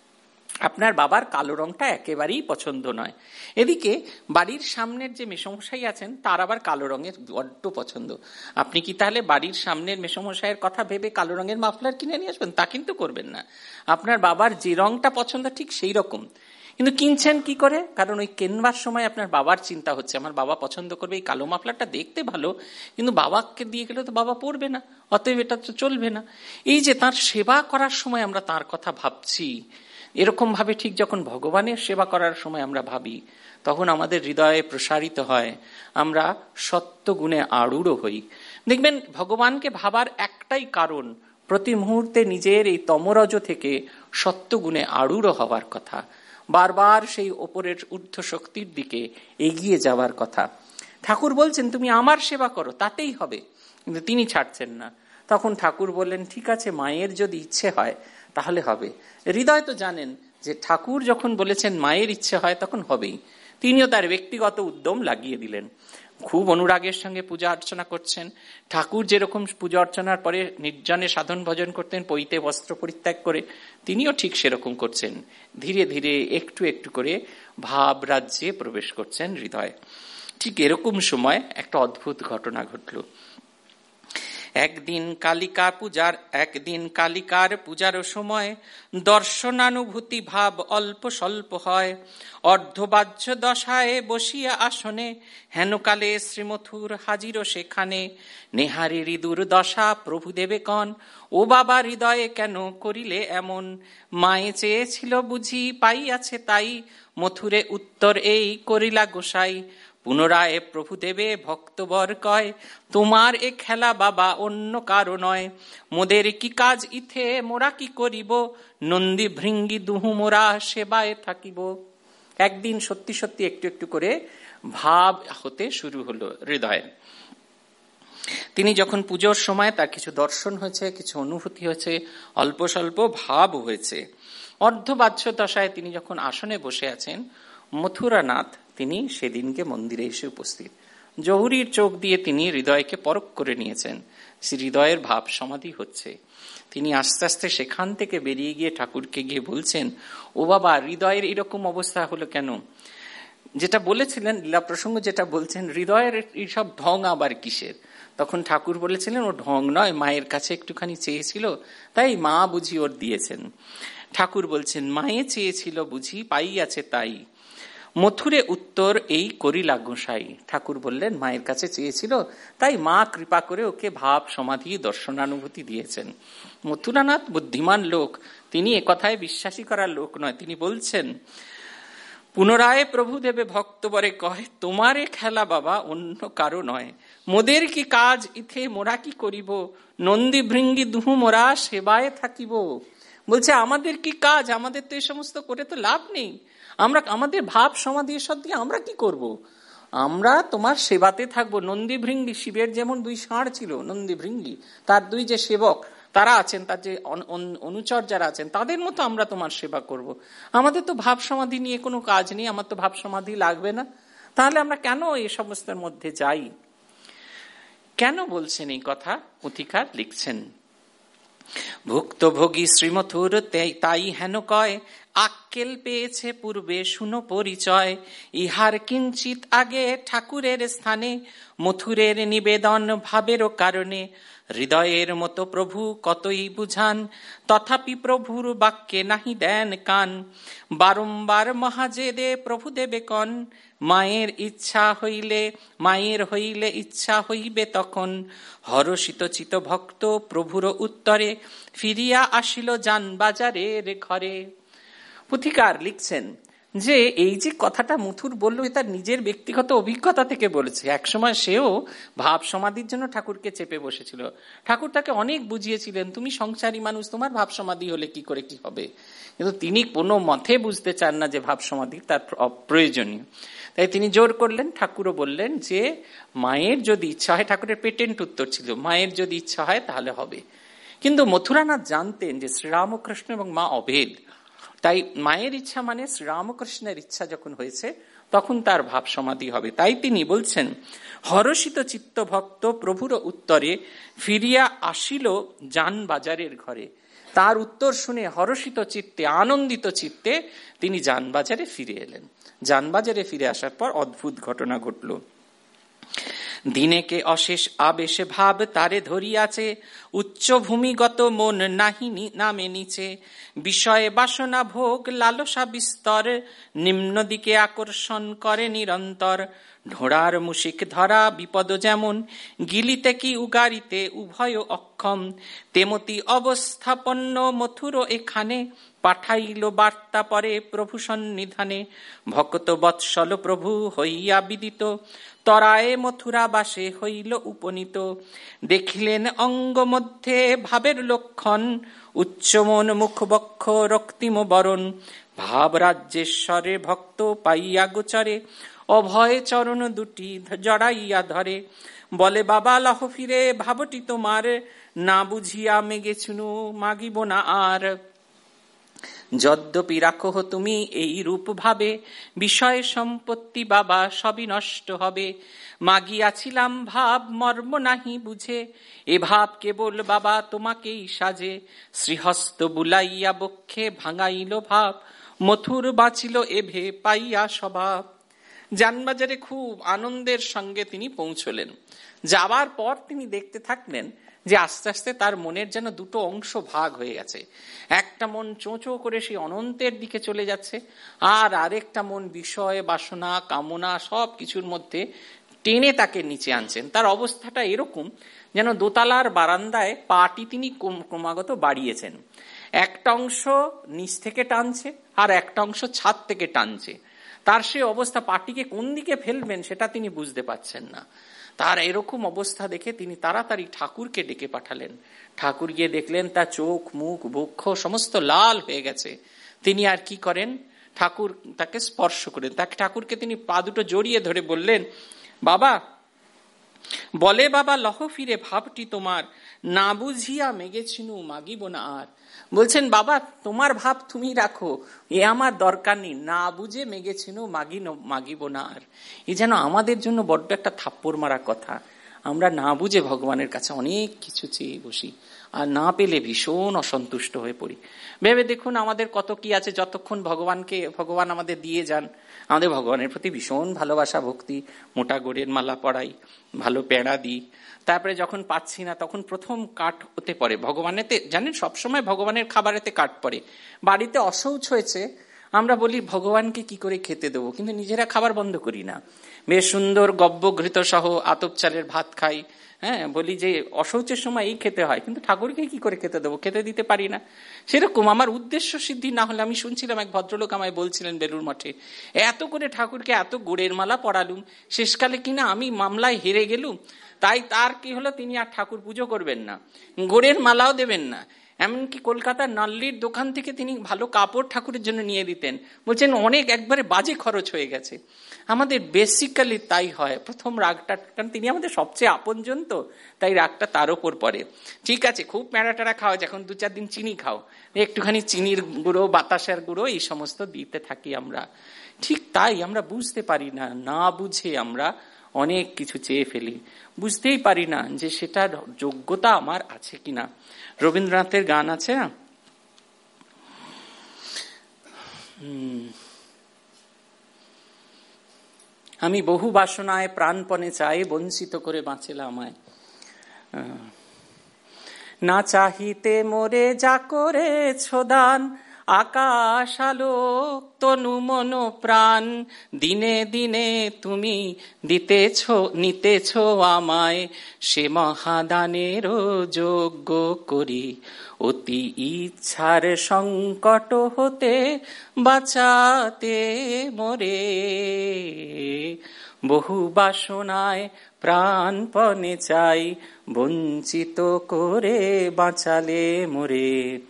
আপনার বাবার কালো রংটা একেবারেই পছন্দ নয়। এদিকে বাড়ির সামনের যে মেসমশাই আছেন তার আবার কালো রঙের বড্ড পছন্দ। আপনি কি তাহলে বাড়ির সামনের মেসমশাইয়ের কথা ভেবে কালো রঙের মাফলার কিনে নিয়ে আসবেন? তা কিন্তু করবেন না। আপনার বাবার যে রংটা পছন্দ ঠিক সেই রকম, কিন্তু কিনছেন কি করে? কারণ ওই কেনবার সময় আপনার বাবার চিন্তা হচ্ছে আমার বাবা পছন্দ করবে, এই কালো মাফলারটা দেখতে ভালো, কিন্তু বাবাকে দিয়ে গেলে তো বাবা পরবে না, অতএব এটা তো চলবে না। এই যে তার সেবা করার সময় আমরা তার কথা ভাবছি, এরকম ভাবে ঠিক যখন ভগবানের সেবা করার সময় আমরা ভাবি, তখন আমাদের হৃদয়ে প্রসারিত হয়, আমরা সত্য গুণে আড়ুড়ো হই। দেখবেন ভগবানকে ভাবার একটাই কারণ, প্রতি মুহূর্তে নিজের এই তমরজ থেকে সত্য গুণে আড়ুড়ো হওয়ার কথা, বারবার সেই ওপরের ঊর্ধ্ব শক্তির দিকে এগিয়ে যাওয়ার কথা। ঠাকুর বলছেন তুমি আমার সেবা করো, তাতেই হবে, কিন্তু তিনি ছাড়ছেন না। তখন ঠাকুর বললেন ঠিক আছে, মায়ের যদি ইচ্ছে হয় তাহলে হবে। হৃদয় তো জানেন যে ঠাকুর যখন বলেছেন মায়ের ইচ্ছে হয় তখন হবেই। তিনিও তার ব্যক্তিগত উদ্যম লাগিয়ে দিলেন, খুব অনুরাগের সঙ্গে পূজা অর্চনা করছেন। ঠাকুর যেরকম পূজা অর্চনার পরে নির্জনে সাধন ভজন করতেন পৈতে বস্ত্র পরিত্যাগ করে, তিনিও ঠিক সেরকম করছেন। ধীরে ধীরে একটু একটু করে ভাব রাজ্যে প্রবেশ করছেন হৃদয়। ঠিক এরকম সময় একটা অদ্ভুত ঘটনা ঘটল। একদিন কালিকা পূজার একদিন কালিকার পূজার সময় দর্শনানুভূতি ভাব অল্প স্বল্প হয়। অর্ধবাহ্য দশায় বসিয়া আসনে হেনকালে শ্রীমথুর হাজির সেখানে। নেহারি হৃদুর দশা প্রভু দেবে কন, ও বাবা হৃদয়ে কেন করিলে এমন। মায়ে চেয়েছিল বুঝি পাইয়াছে তাই, মথুরে উত্তর এই করিলা গোসাই। পুনরায় প্রভু দেবে ভক্তবর কয়, তোমার এ খেলা বাবা অন্য কারো নয়। মোদের কি কাজ ইথে মোরা কি করিব, নন্দী ভৃঙ্গি দুহু মোরা সেবায় থাকিব। একদিন সত্যি সত্যি একটু একটু করে ভাব হতে শুরু হলো হৃদয়ের। তিনি যখন পুজোর সময় তার কিছু দর্শন হয়েছে, কিছু অনুভূতি হয়েছে, অল্প স্বল্প ভাব হয়েছে। অর্ধবাহ্য দশায় তিনি যখন আসনে বসে আছেন, মথুরানাথ তিনি সেদিনকে মন্দিরে এসে উপস্থিত। জহুরির চোখ দিয়ে তিনি হৃদয়কে পরখ করে নিয়েছেন, হৃদয়ের ভাব সমাধি হচ্ছে। তিনি আস্তে আস্তে সেখান থেকে বেরিয়ে গিয়ে ঠাকুরকে গিয়ে বলছেন, ও বাবা হৃদয়ের এরকম অবস্থা হলো কেন? যেটা বলেছিলেন লীলা প্রসঙ্গ, যেটা বলছেন হৃদয়ের এইসব ঢং আবার কিসের? তখন ঠাকুর বলেছিলেন ও ঢং নয়, মায়ের কাছে একটুখানি চেয়েছিল তাই মা বুঝি ওর দিয়েছেন। ঠাকুর বলছেন মায়ে চেয়েছিল বুঝি পাইয়াছে তাই, মথুরে উত্তর এই করিলা গোসাই। ঠাকুর বললেন মায়ের কাছে চেয়েছিল তাই মা কৃপা করে ওকে ভাব সমাধি দর্শনানুভূতি দিয়েছেন। মথুরানাথ বুদ্ধিমান লোক, তিনি একথায় বিশ্বাসী করার লোক নয়। তিনি বলছেন পুনরায় প্রভু দেবে ভক্ত বরে কয়, তোমারে খেলা বাবা, অন্য কারো নয়। মোদের কি কাজ ইথে, মোরা কি করিব? নন্দী ভৃঙ্গি দুহু মোরা সেবায় থাকিব। বলছে আমাদের কি কাজ, আমাদের তো এই সমস্ত করে তো লাভ নেই। আমরা আমাদের ভাব সমাধি এসব দিয়ে আমরা কি করব? আমরা তোমার সেবাতে থাকবো। নন্দী ভৃঙ্গি, শিবের যেমন দুই ষাঁড় ছিল নন্দী ভৃঙ্গি, তার দুই যে সেবক তারা আছেন, তার যে অনুচর যারা আছেন, তাদের মতো আমরা তোমার সেবা করব। আমাদের তো ভাব সমাধি নিয়ে কোনো কাজ নেই, আমার তো ভাব সমাধি লাগবে না, তাহলে আমরা কেন এই সমস্তের মধ্যে যাই? কেন বলছেন এই কথা? পুথিকার লিখছেন, ভুক্তভোগী শ্রীমথুর তাই হেন কয়, আক্কেল পেয়েছে পূর্বে শুনো পরিচয়। ইহার কিঞ্চিত আগে ঠাকুরের স্থানে, মথুরের নিবেদন ভাবেরও কারণে। হৃদয়ের মতো প্রভু কতই বুঝান, তথাপি প্রভুর বাক্যে নাহি দেন কান। বারংবার মহাজেদে প্রভু দেবে কন, মায়ের ইচ্ছা হইলে মায়ের হইলে ইচ্ছা হইবে তখন। হরষিত চিত ভক্ত প্রভুর উত্তরে, ফিরিয়া আসিল যান বাজারের ঘরে। পুথিকার লিখছেন যে এই যে কথাটা মথুর বলল, তার নিজের ব্যক্তিগত অভিজ্ঞতা থেকে বলেছে। একসময় সেও ভাব সমাধির জন্য ঠাকুরকে চেপে বসেছিল। ঠাকুর তাকে অনেক বুঝিয়েছিলেন, তুমি সংসারী মানুষ, তোমার ভাব সমাধি হলে কি করে কি হবে, কিন্তু তিনি কোনো মতে বুঝতে চান না যে ভাব সমাধি তার প্রয়োজনীয়। তাই তিনি জোর করলেন। ঠাকুরও বললেন যে মায়ের যদি ইচ্ছা হয়, ঠাকুরের পেটেন্ট উত্তর ছিল, মায়ের যদি ইচ্ছা হয় তাহলে হবে। কিন্তু মথুরানাথ জানতেন যে শ্রীরামকৃষ্ণ এবং মা অভেদ, তাই মায়ের ইচ্ছা মানে শ্রীরামকৃষ্ণের ইচ্ছা যখন হয়েছে তখন তার ভাব সমাধি হবে। তাই তিনি বলছেন, হরষিত চিত্ত ভক্ত প্রভুর উত্তরে, ফিরিয়া আসিল যান বাজারের ঘরে। তার উত্তর শুনে হরষিত চিত্তে, আনন্দিত চিত্তে তিনি যানবাজারে ফিরে এলেন। যানবাজারে ফিরে আসার পর অদ্ভুত ঘটনা ঘটল। দিনেকে অশেষ আবেশে ভাব তারে ধরিয়াছে, উচ্চ ভূমিগত মন নাহি নামে নিচে। বিষয়ে বাসনা ভোগ লালসা বিস্তর, নিম্ন দিকে আকর্ষণ করে নিরন্তর। ঢোড়ার মুশিক ধরা বিপদ যেমন, গিলিতে কি উগারিতে উভয় অক্ষম। তেমতি অবস্থাপন্ন মথুর এখানে, পাঠাইল বার্তা পরে প্রভু সন্নিধানে। ভক্ত বৎসল প্রভু হইয়া বিদিত, তরায়ে মথুরা বাসে হইল উপনীত। দেখিলেন অঙ্গ মধ্যে ভাবের লক্ষণ, উচ্চমন মুখ বক্ষ রক্তিম বরণ। ভাব রাজ্যেশ্বরে ভক্ত পাইয়া গোচরে, অভয় চরণ দুটি জড়াইয়া ধরে। বলে বাবা লহ ফিরে ভাবটি তোমার, না বুঝিয়া মেগেছুনু মাগিব না আর। যদ্যপি রাখো তুমি এই রূপ ভাবে, বিষয় সম্পত্তি বাবা সবই নষ্ট হবে। মাগিয়াছিলাম ভাব মর্ম নাহি বুঝে, এ ভাব কেবল বাবা তোমাকেই সাজে। শ্রীহস্ত বুলাইয়া বক্ষে ভাঙাইল ভাব, মথুর বাঁচিল এভে পাইয়া স্বভাব। যানবাজারে খুব আনন্দের সঙ্গে তিনি পৌঁছলেন। যাবার পর তিনি দেখতে থাকলেন যে আস্তে আস্তে তার মনের যেন দুটো অংশ ভাগ হয়ে গেছে। একটা মন চোঁচো করে সেই অনন্তের দিকে চলে যাচ্ছে, আর আরেকটা মন বিষয় বাসনা কামনা সব কিছুর মধ্যে টেনে তাকে নিচে আনছেন। তার অবস্থাটা এরকম যেন দোতলার বারান্দায় পাটি তিনি ক্রমাগত বাড়িয়েছেন। একটা অংশ নিচ থেকে টানছে আর একটা অংশ ছাদ থেকে টানছে। তার সে অবস্থা, পাটিকে কোন দিকে ফেলবেন সেটা তিনি বুঝতে পারছেন না। তার এরকম অবস্থা দেখে তিনি তাড়াতাড়ি ঠাকুরকে ডেকে পাঠালেন। ঠাকুর গিয়ে দেখলেন তার চোখ মুখ বক্ষ সমস্ত লাল হয়ে গেছে। তিনি আর কি করেন, ঠাকুর তাকে স্পর্শ করেন। তাকে ঠাকুরকে তিনি পা দুটো জড়িয়ে ধরে বললেন, বাবা বলে বাবা লহ ফিরে ভাবটি তোমার, না বুঝিয়া মেগেছিনু মাগিব না আর। বলছেন বাবা তোমার ভাব তুমি রাখো, এ আমার দরকার নেই, না বুঝে মেগেছিনু মাগি মাগিব না আর। এই যেন আমাদের জন্য বড্ড একটা থাপ্পড় মারা কথা। আমরা না বুঝে ভগবানের কাছে অনেক কিছু চেয়ে বসি, আর না পেলে ভীষণ অসন্তুষ্ট হয়ে পড়ি। ভেবে দেখুন আমাদের কত কি আছে, যতক্ষণ ভগবানকে ভগবান আমাদের দিয়ে যান, আমাদের ভগবানের প্রতি ভীষণ ভালোবাসা ভক্তি, মোটা গোড়ের মালা পড়াই, ভালো পেড়া দিই। তারপরে যখন পাচ্ছি না তখন প্রথম কাঠ হতে পড়ে ভগবানেতে। জানেন সবসময় ভগবানের খাবারেতে কাঠ পড়ে। বাড়িতে অশৌচ হয়েছে আমরা বলি ভগবানকে কি করে খেতে দেবো, কিন্তু নিজেরা খাবার বন্ধ করি না। বেশ সুন্দর গব্য ঘৃত সহ আতপ চালের ভাত খাই, হ্যাঁ, বলি যে অশৌচের সময় এই খেতে হয়, কিন্তু ঠাকুরকে কি করে খেতে দেবো, খেতে দিতে পারি না। সেরকম আমার উদ্দেশ্য সিদ্ধি না হলে, আমি শুনছিলাম এক ভদ্রলোক আমায় বলছিলেন বেলুর মঠে, এত করে ঠাকুরকে এত গোড়ের মালা পড়ালুম, শেষকালে কিনা আমি মামলায় হেরে গেলুম, তাই তার কি হলো, তিনি আর ঠাকুর পুজো করবেন না, গোড়ের মালাও দেবেন না। এমনকি কলকাতার নাল্লির দোকান থেকে তিনি ভালো কাপড় ঠাকুরের জন্য নিয়ে দিতেন, বলছেন অনেক একবারে বাজে খরচ হয়ে গেছে। আমাদের বেসিক্যালি তাই হয়, প্রথম রাগটা, কারণ তিনি আমাদের সবচেয়ে আপনজন, তো তাই রাগটা তার ওপর পড়ে। ঠিক আছে, খুব প্যাড়া ট্যাড়া খাওয়া, যখন দু চার দিন চিনি খাও, একটুখানি চিনির গুঁড়ো, বাতাসের গুঁড়ো, এই সমস্ত দিতে থাকি আমরা। ঠিক তাই আমরা বুঝতে পারি না, না বুঝে আমরা অনেক কিছু চেয়ে ফেলি, বুঝতেই পারি না যে সেটার যোগ্যতা আমার আছে কিনা। রবীন্দ্রনাথের গান আছে না, আমি বহু বাসনায় প্রাণপণে চাই, বঞ্চিত করে বাঁচেলা আমায়। না চাহিতে মোরে যা করেছ দান, আকাশ আলোক তনু মন প্রাণ, দিনে দিনে তুমি দিতেছ নিতেছ আমায়, সে মহাদানের যোগ্য করি, অতি ইচ্ছার সংকট হতে বাঁচাতে মোরে, বহু বাসনায় প্রাণপণে চাই, বঞ্চিত করে বাঁচালে মোরে।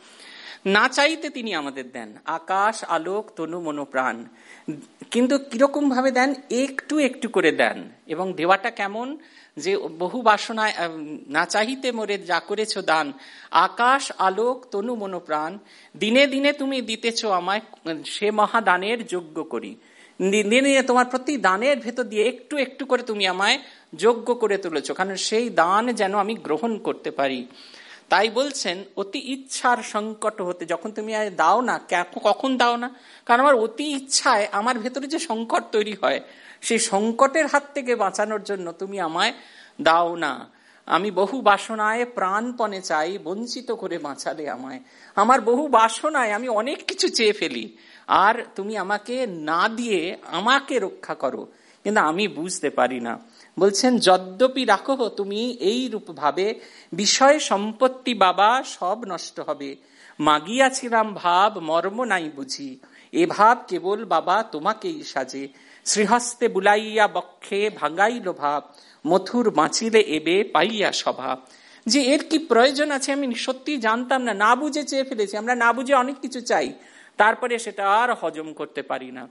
না চাইতে তিনি আমাদের দেন আকাশ আলোক তনু মনোপ্রাণ, কিন্তু কিরকম ভাবে দেন, একটু একটু করে দেন। এবং দেওয়াটা কেমন, যে বহু বাসনায় না চাহিতে মোরে যা করেছ দান, আকাশ আলোক তনু মনোপ্রাণ, দিনে দিনে তুমি দিতেছ আমায়, সে মহাদানের যোগ্য করি। দিনে তোমার প্রতি দানের ভেতর দিয়ে একটু একটু করে তুমি আমায় যোগ্য করে তুলেছ, কারণ সেই দান যেন আমি গ্রহণ করতে পারি। তাই বলছেন অতি ইচ্ছার সংকট হতে, যখন তুমি দাও না, কখন দাও না, কারণ আমার অতি ইচ্ছায় আমার ভেতরে যে সংকট তৈরি হয়, সেই সংকটের হাত থেকে বাঁচানোর জন্য তুমি আমায় দাও না। আমি বহু বাসনায় প্রাণপণে চাই, বঞ্চিত করে বাঁচালে আমায়। আমার বহু বাসনায় আমি অনেক কিছু চেয়ে ফেলি, আর তুমি আমাকে না দিয়ে আমাকে রক্ষা করো, কিন্তু আমি বুঝতে পারি না। বলছেন যদ্যপি রাখো তুমি এই রূপ ভাবে, বিষয় সম্পত্তি বাবা সব নষ্ট হবে, মাগিয়াছিলাম ভাব মর্ম নাই বুঝি, এ ভাব কেবল বাবা তোমাকেই সাজে, শ্রীহস্তে বুলাইয়া বক্ষে ভাঙাইল ভাব, মথুর বাঁচিলে এবে পাইয়া স্বভাব। যে এর কি প্রয়োজন আছে আমি সত্যি জানতাম না, না বুঝে চেয়ে ফেলেছি। আমরা না বুঝে অনেক কিছু চাই, তারপরে সেটা আর হজম করতে পারি না।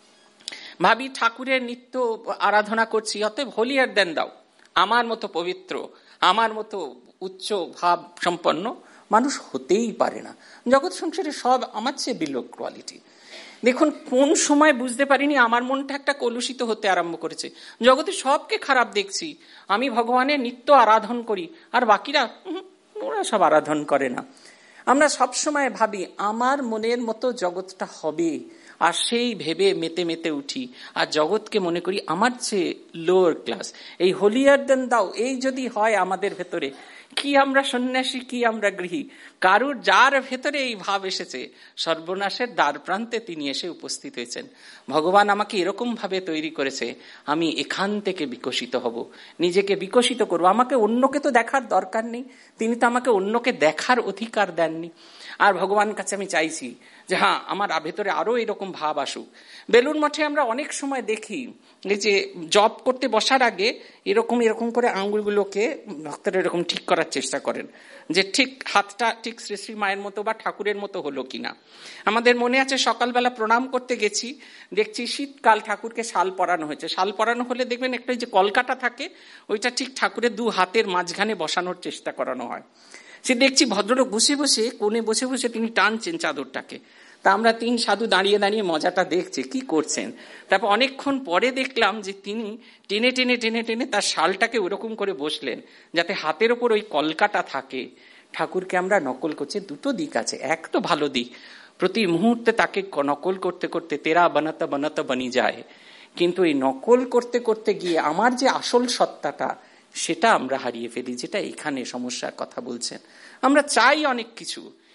ভাবি ঠাকুরের নিত্য আরাধনা করছি, অতএব হোলি আর দেন দাও। আমার মতো পবিত্র, আমার মতো উচ্চ ভাব সম্পন্ন মানুষ হতেই পারে না। জগৎ সংসারে সব আমার চেয়ে বিলো কোয়ালিটি। দেখুন কোন সময় বুঝতে পারিনি আমার মনটা একটা কলুষিত হতে আরম্ভ করেছে। জগতে সবকে খারাপ দেখছি, আমি ভগবানের নিত্য আরাধন করি, আর বাকিরা ওরা সব আরাধন করে না। আমরা সব সময় ভাবি আমার মনের মতো জগৎটা হবে, আর সেই ভেবে মেতে মেতে উঠি, আর জগৎকে মনে করি আমার চেয়ে লোয়ার ক্লাস। এই হোলিয়ার দেন দাও এই যদি হয় আমাদের ভেতরে, কি আমরা সন্ন্যাসী, কি আমরা গৃহী, কারুর যার ভেতরে এই ভাব এসেছে, সর্বনাশের দ্বার প্রান্তে তিনি এসে উপস্থিত হয়েছেন। ভগবান আমাকে এরকম ভাবে তৈরি করেছে, আমি এখান থেকে বিকশিত হব, নিজেকে বিকশিত করব। আমাকে অন্যকে তো দেখার দরকার নেই, তিনি তো আমাকে অন্যকে দেখার অধিকার দেননি। আর ভগবানের কাছে আমি চাইছি যে হ্যাঁ আমার ভেতরে আরো এরকম ভাব আসুক। বেলুন মঠে আমরা অনেক সময় দেখি যে জব করতে বসার আগে এরকম এরকম করে আঙ্গুলগুলোকে ভক্তরা এরকম ঠিক করার চেষ্টা করেন, যে ঠিক হাতটা ঠিক শ্রী শ্রী মায়ের মতো বা ঠাকুরের মতো হলো কিনা। আমাদের মনে আছে সকালবেলা প্রণাম করতে গেছি, দেখছি শীতকাল ঠাকুরকে শাল পরানো হয়েছে। শাল পরানো হলে দেখবেন একটা যে কলকাটা থাকে, ওইটা ঠিক ঠাকুরের দু হাতের মাঝখানে বসানোর চেষ্টা করানো হয়। সে দেখছি ভদ্রলোক বসে বসে কোণে বসে বসে তিনি টানছেন চাদরটাকে। তা আমরা তিন সাধু দাঁড়িয়ে দাঁড়িয়ে মজাটা দেখছি কি করছেন। তারপর অনেকক্ষণ পরে দেখলাম যে তিনি টেনে টেনে টেনে টেনে তার শালটাকে ওরকম করে বসলেন যাতে হাতের ওপর ওই কলকাটা থাকে। ঠাকুরকে আমরা নকল করছি। দুটো দিক আছে, এক তো ভালো দিক, প্রতি মুহূর্তে তাকে নকল করতে করতে তেরা বানাতে বানাতে বানি যায়, কিন্তু এই নকল করতে করতে গিয়ে আমার যে আসল সত্তাটা সেটা আমরা হারিয়ে ফেলি, যেটা এখানে সমস্যার কথা বলছেন। আমরা চাই অনেক কিছু,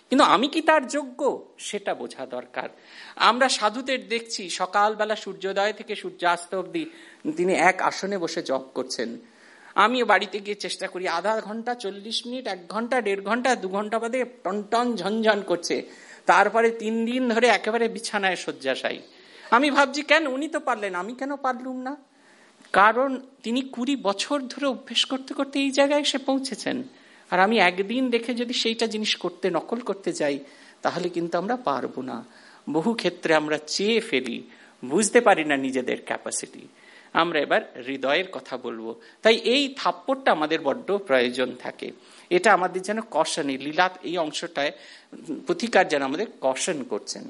কিন্তু আমি কি তার যোগ্য সেটা বোঝা দরকার। আমরা সাধুদের দেখছি সকালবেলা সূর্যোদয় থেকে সূর্যাস্ত অবধি তিনি এক আসনে বসে জপ করছেন। আমিও বাড়িতে গিয়ে চেষ্টা করি, আধা ঘন্টা, চল্লিশ মিনিট, এক ঘন্টা, দেড় ঘন্টা, দু ঘন্টা বাদে টন টন ঝনঝন করছে, তারপরে তিন দিন ধরে একেবারে বিছানায় শয্যাশায়ী। আমি ভাবছি কেন উনি তো পারলেন, আমি কেন পারলুম না? কারণ তিনি কুড়ি বছর ধরে অভ্যেস করতে করতে এই জায়গায় এসে পৌঁছেছেন। আর আমি একদিন দেখে যদি সেইটা জিনিস করতে নকল করতে যাই তাহলে কিন্তু আমরা পারবো না। বহু ক্ষেত্রে আমরা চেয়ে ফেলি, বুঝতে পারি না নিজেদের ক্যাপাসিটি। আমরা এবার হৃদয়ের কথা বলবো। তাই এই থাপ্পড়টা আমাদের বড্ড প্রয়োজন থাকে। এটা আমাদের যেন কশনই লীলাত এই অংশটায় পুথিকার যেন আমাদের কশন করছেন।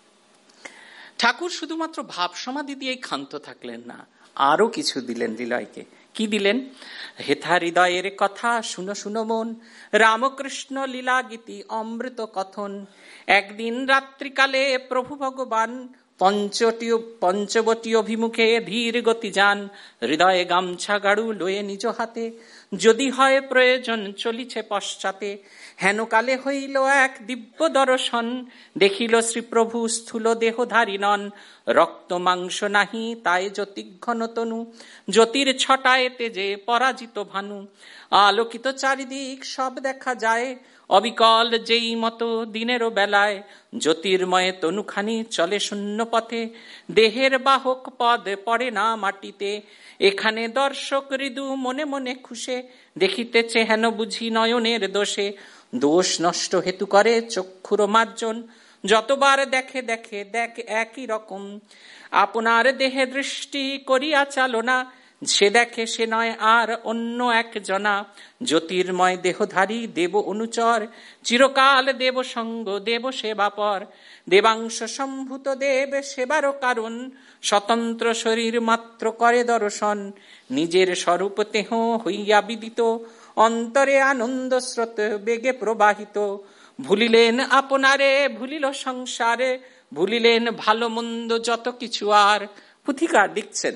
ঠাকুর শুধুমাত্র ভাব সমাধি দিয়েই ক্ষান্ত থাকলেন না, আরো কিছু দিলেন হৃদয়কে। কি দিলেন? হেথা হৃদয়ের কথা শুনো শুনো মন, রামকৃষ্ণ লীলা গীতি অমৃত কথন। একদিন রাত্রিকালে প্রভু ভগবান পঞ্চটি পঞ্চবটি অভিমুখে ধীর গতি যান। হৃদয়ে গামছা গাড়ু লয়ে নিজ হাতে, যদি হয় প্রয়োজন চলিছে পশ্চাতে। হেনকালে হইল এক দিব্য দর্শন, দেখিল শ্রীপ্রভু স্থূল দেহধারী নন। রক্ত মাংস নাহি তাই জ্যোতিঘন তনু, জ্যোতির ছটায় তেজে পরাজিত ভানু। আলোকিত চারিদিক সব দেখা যায়, অবিকল যেই মতো দিনেরও বেলায়। জ্যোতির্ময় তনুখানি চলে শূন্য পথে, দেহের বাহক পদ পড়ে না মাটিতে। এখানে দর্শক হৃদু মনে মনে খুশে, দেখিতেছে হেন বুঝি নয়নের দোষে। দোষ নষ্ট হেতু করে চক্ষুর মার্জন, যতবার দেখে দেখে দেখ একই রকম। আপনার দেহে দৃষ্টি করিয়া চালনা, সে দেখে সে নয় আর অন্য এক জনা। জ্যোতির্ময় দেহধারী দেব অনুচর, চিরকাল দেব সঙ্গ দেব সেবাপর। দেবাংশ সম্ভূত দেব সেবারও কারণ, স্বতন্ত্র শরীর মাত্র করে দর্শন। নিজের স্বরূপ তেহ হইয়া বিদিত, অন্তরে আনন্দ স্রোত বেগে প্রবাহিত। ভুলিলেন আপনারে ভুলিল সংসারে, ভুলিলেন ভালো মন্দ যত কিছু আর। পুথিকার লিখছেন,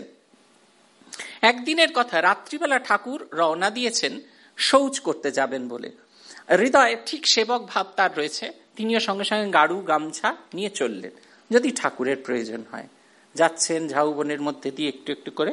একদিনের কথা, রাত্রিবেলা ঠাকুর রওনা দিয়েছেন শৌচ করতে যাবেন বলে। হৃদয়ে ঠিক সেবক ভাব তার রয়েছে, তিনিও সঙ্গে সঙ্গে গাড়ু গামছা নিয়ে চললেন, যদি ঠাকুরের প্রয়োজন হয়। যাচ্ছেন ঝাউবনের মধ্যে দিয়ে একটু একটু করে।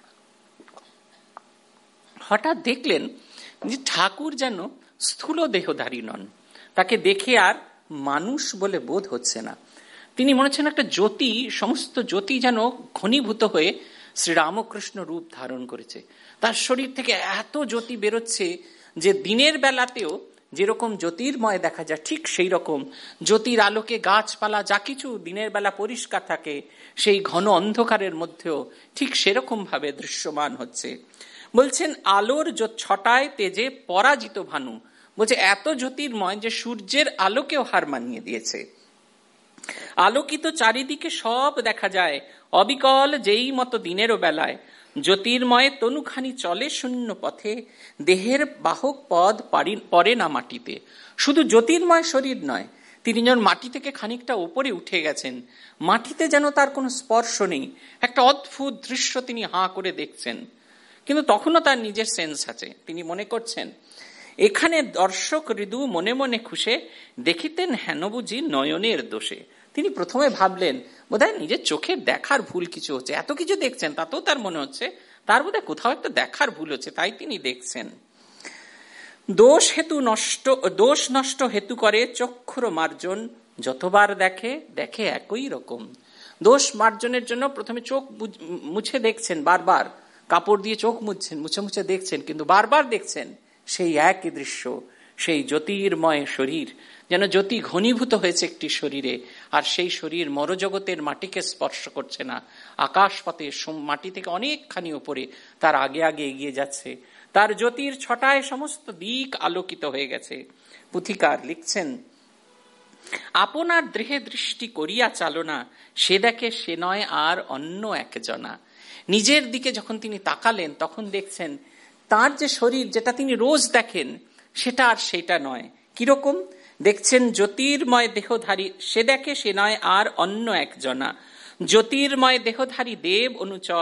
হঠাৎ দেখলেন যে ঠাকুর যেন স্থূল দেহধারী নন, তাকে দেখে আর মানুষ বলে বোধ হচ্ছে না। তিনি মনে হচ্ছেন একটা জ্যোতি, সমস্ত জ্যোতি যেন ঘনীভূত হয়ে শ্রীরামকৃষ্ণ রূপ ধারণ করেছে। তার শরীর থেকে এত জ্যোতি বেরোচ্ছে যে দিনের বেলাতেও যেরকম জ্যোতির্ময় দেখা যায় ঠিক সেই রকম জ্যোতির আলোকে গাছপালা যা কিছু দিনের বেলা পরিষ্কার থাকে, সেই ঘন অন্ধকারের মধ্যেও ঠিক সেরকম ভাবে দৃশ্যমান হচ্ছে। বলছেন আলোর ছটায় তেজে পরাজিত ভানু, বলছে এত জ্যোতির্ময় যে সূর্যের আলোকেও হার মানিয়ে দিয়েছে। আলোকিত চারিদিকে সব দেখা যায়, অবিকল যেই মতো দিনেরও বেলায়। জ্যোতির্ময় তনুখানি চলে শূন্য পথে, দেহের বাহক পদ পড়ে না মাটিতে। শুধু জ্যোতির্ময় শরীর নয়, তিনি যেন মাটি থেকে খানিকটা ওপরে উঠে গেছেন, মাটিতে যেন তার কোনো স্পর্শ নেই। একটা অদ্ভুত দৃশ্য তিনি হাঁ করে দেখছেন, কিন্তু তখনও তার নিজের সেন্স আছে। তিনি মনে করছেন এখানে দর্শক হৃদু মনে মনে খুশে, দেখিতেন হেন বুঝি নয়নের দোষে। তিনি প্রথমে ভাবলেন বোধহয় নিজের চোখে দেখার ভুল কিছু হচ্ছে, এত কিছু দেখছেন তাতেও তার মনে হচ্ছে তার বোধহয় কোথাও একটা দেখার ভুল হচ্ছে, তাই তিনি দেখছেন। দোষ হেতু নষ্ট দোষ নষ্ট হেতু করে চক্ষুর মার্জন, যতবার দেখে দেখে একই রকম। দোষ মার্জনের জন্য প্রথমে চোখ মুছে দেখছেন, বারবার কাপড় দিয়ে চোখ মুছছেন, মুছে মুছে দেখছেন, কিন্তু বারবার দেখছেন সেই একই দৃশ্য। সেই জ্যোতির্ময় শরীর যেন জ্যোতি ঘনীভূত হয়েছে একটি শরীরে, আর সেই শরীর মরজগতের মাটিকে স্পর্শ করছে না, আকাশপথে মাটি থেকে অনেকখানি উপরে তার আগে আগে এগিয়ে যাচ্ছে। তার জ্যোতির ছটায় সমস্ত দিক আলোকিত হয়ে গেছে। পুথিকার লিখছেন আপনার দেহে দৃষ্টি করিয়া চালনা, সে দেখে সে নয় আর অন্য একজনা। নিজের দিকে যখন তিনি তাকালেন তখন দেখছেন তার যে শরীর যেটা তিনি রোজ দেখেন সেটা আর সেটা নয়। কিরকম দেখছেন? জ্যোতির্ময় দেহধারী, সে দেখে সে নয় আর অন্য একজনা। জ্যোতির্ময় দেহধারী দেব অনুচর,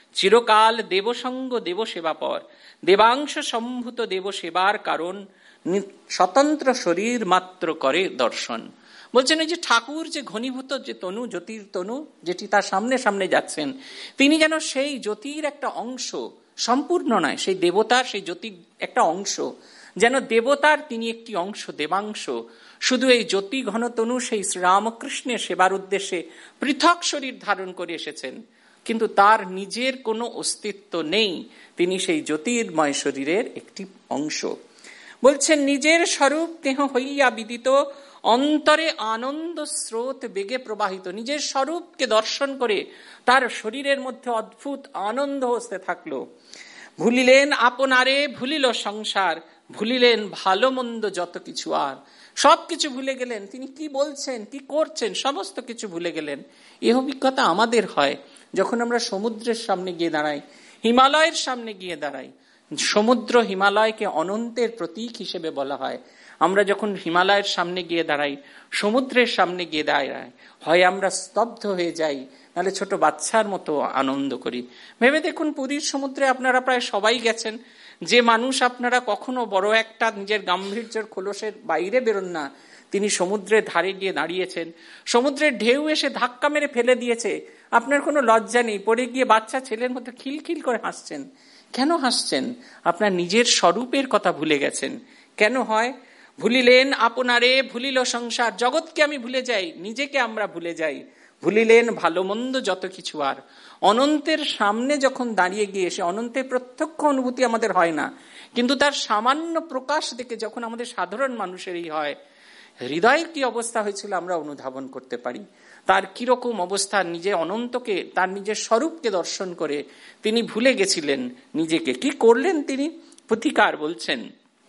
চিরকাল দেবসঙ্গ দেব সেবাপর, দেবাংশ সম্ভূত দেব সেবার কারণ, স্বতন্ত্র শরীর মাত্র করে দর্শন। বলছেন ওই যে ঠাকুর যে ঘনীভূত যে তনু, জ্যোতির তনু যেটি তার সামনে সামনে যাচ্ছেন, তিনি যেন সেই জ্যোতির একটা অংশ, সম্পূর্ণ নয়, সেই দেবতার সেই জ্যোতির একটা অংশ, যেন দেবতার তিনি একটি অংশ, দেবাংশ। শুধু এই জ্যোতি ঘনতনু সেই শ্রীরামকৃষ্ণের সেবার উদ্দেশ্যে পৃথক শরীর ধারণ করে এসেছেন, কিন্তু তার নিজের কোনো অস্তিত্ব নেই, তিনি সেই জ্যোতির্ময় শরীরের একটি অংশ। বলছেন নিজের স্বরূপ দেহ হইয়া বিদিত, অন্তরে আনন্দ স্রোত বেগে প্রবাহিত। নিজের স্বরূপকে দর্শন করে তার শরীরের মধ্যে অদ্ভুত আনন্দ হতে থাকলো। ভুলিলেন আপনারে, ভুলিল সংসার, ভুলিলেন ভালো মন্দ যত কিছু, আর সবকিছু ভুলে গেলেন। তিনি কি বলছেন, কি করছেন, সমস্ত কিছু ভুলে গেলেন। এই অভিজ্ঞতা আমাদের হয় যখন আমরা সমুদ্রের সামনে গিয়ে দাঁড়াই, হিমালয়ের সামনে গিয়ে দাঁড়াই। সমুদ্র হিমালয়কে অনন্তের প্রতীক হিসেবে বলা হয়। আমরা যখন হিমালয়ের সামনে গিয়ে দাঁড়াই, সমুদ্রের সামনে গিয়ে দাঁড়াই, হয় আমরা স্তব্ধ হয়ে যাই, নাহলে ছোট বাচ্চার মতো আনন্দ করি। ভেবে দেখুন, পুরীর সমুদ্রে আপনারা প্রায় সবাই গেছেন। যে মানুষ আপনারা কখনো বড় একটা নিজের গাম্ভীর্যের খোলসের বাইরে বেরোন না, তিনি সমুদ্রের ধারে গিয়ে দাঁড়িয়েছেন, সমুদ্রের ঢেউ এসে ধাক্কা মেরে ফেলে দিয়েছে, আপনার কোনো লজ্জা নেই, পড়ে গিয়ে বাচ্চা ছেলের মতো খিলখিল করে হাসছেন। কেন হাসছেন? আপনার নিজের স্বরূপের কথা ভুলে গেছেন। কেন হয়? ভুলিলেন আপনারে, ভুলিল সংসার। জগৎকে আমি ভুলে যাই, নিজেকে আমরা ভুলে যাই। ভুলিলেন ভালো মন্দ যত কিছু, আর অনন্তের সামনে যখন দাঁড়িয়ে গিয়ে সে অনন্তের প্রত্যক্ষ অনুভূতি আমাদের হয় না, কিন্তু তার সামান্য প্রকাশ দেখে যখন আমাদের সাধারণ মানুষেরই হয়, হৃদয়ের কি অবস্থা হয়েছিল আমরা অনুধাবন করতে পারি। তার কিরকম অবস্থা, নিজে অনন্তকে, তার নিজের স্বরূপকে দর্শন করে তিনি ভুলে গেছিলেন নিজেকে। কি করলেন তিনি? পুথিকার বলছেন,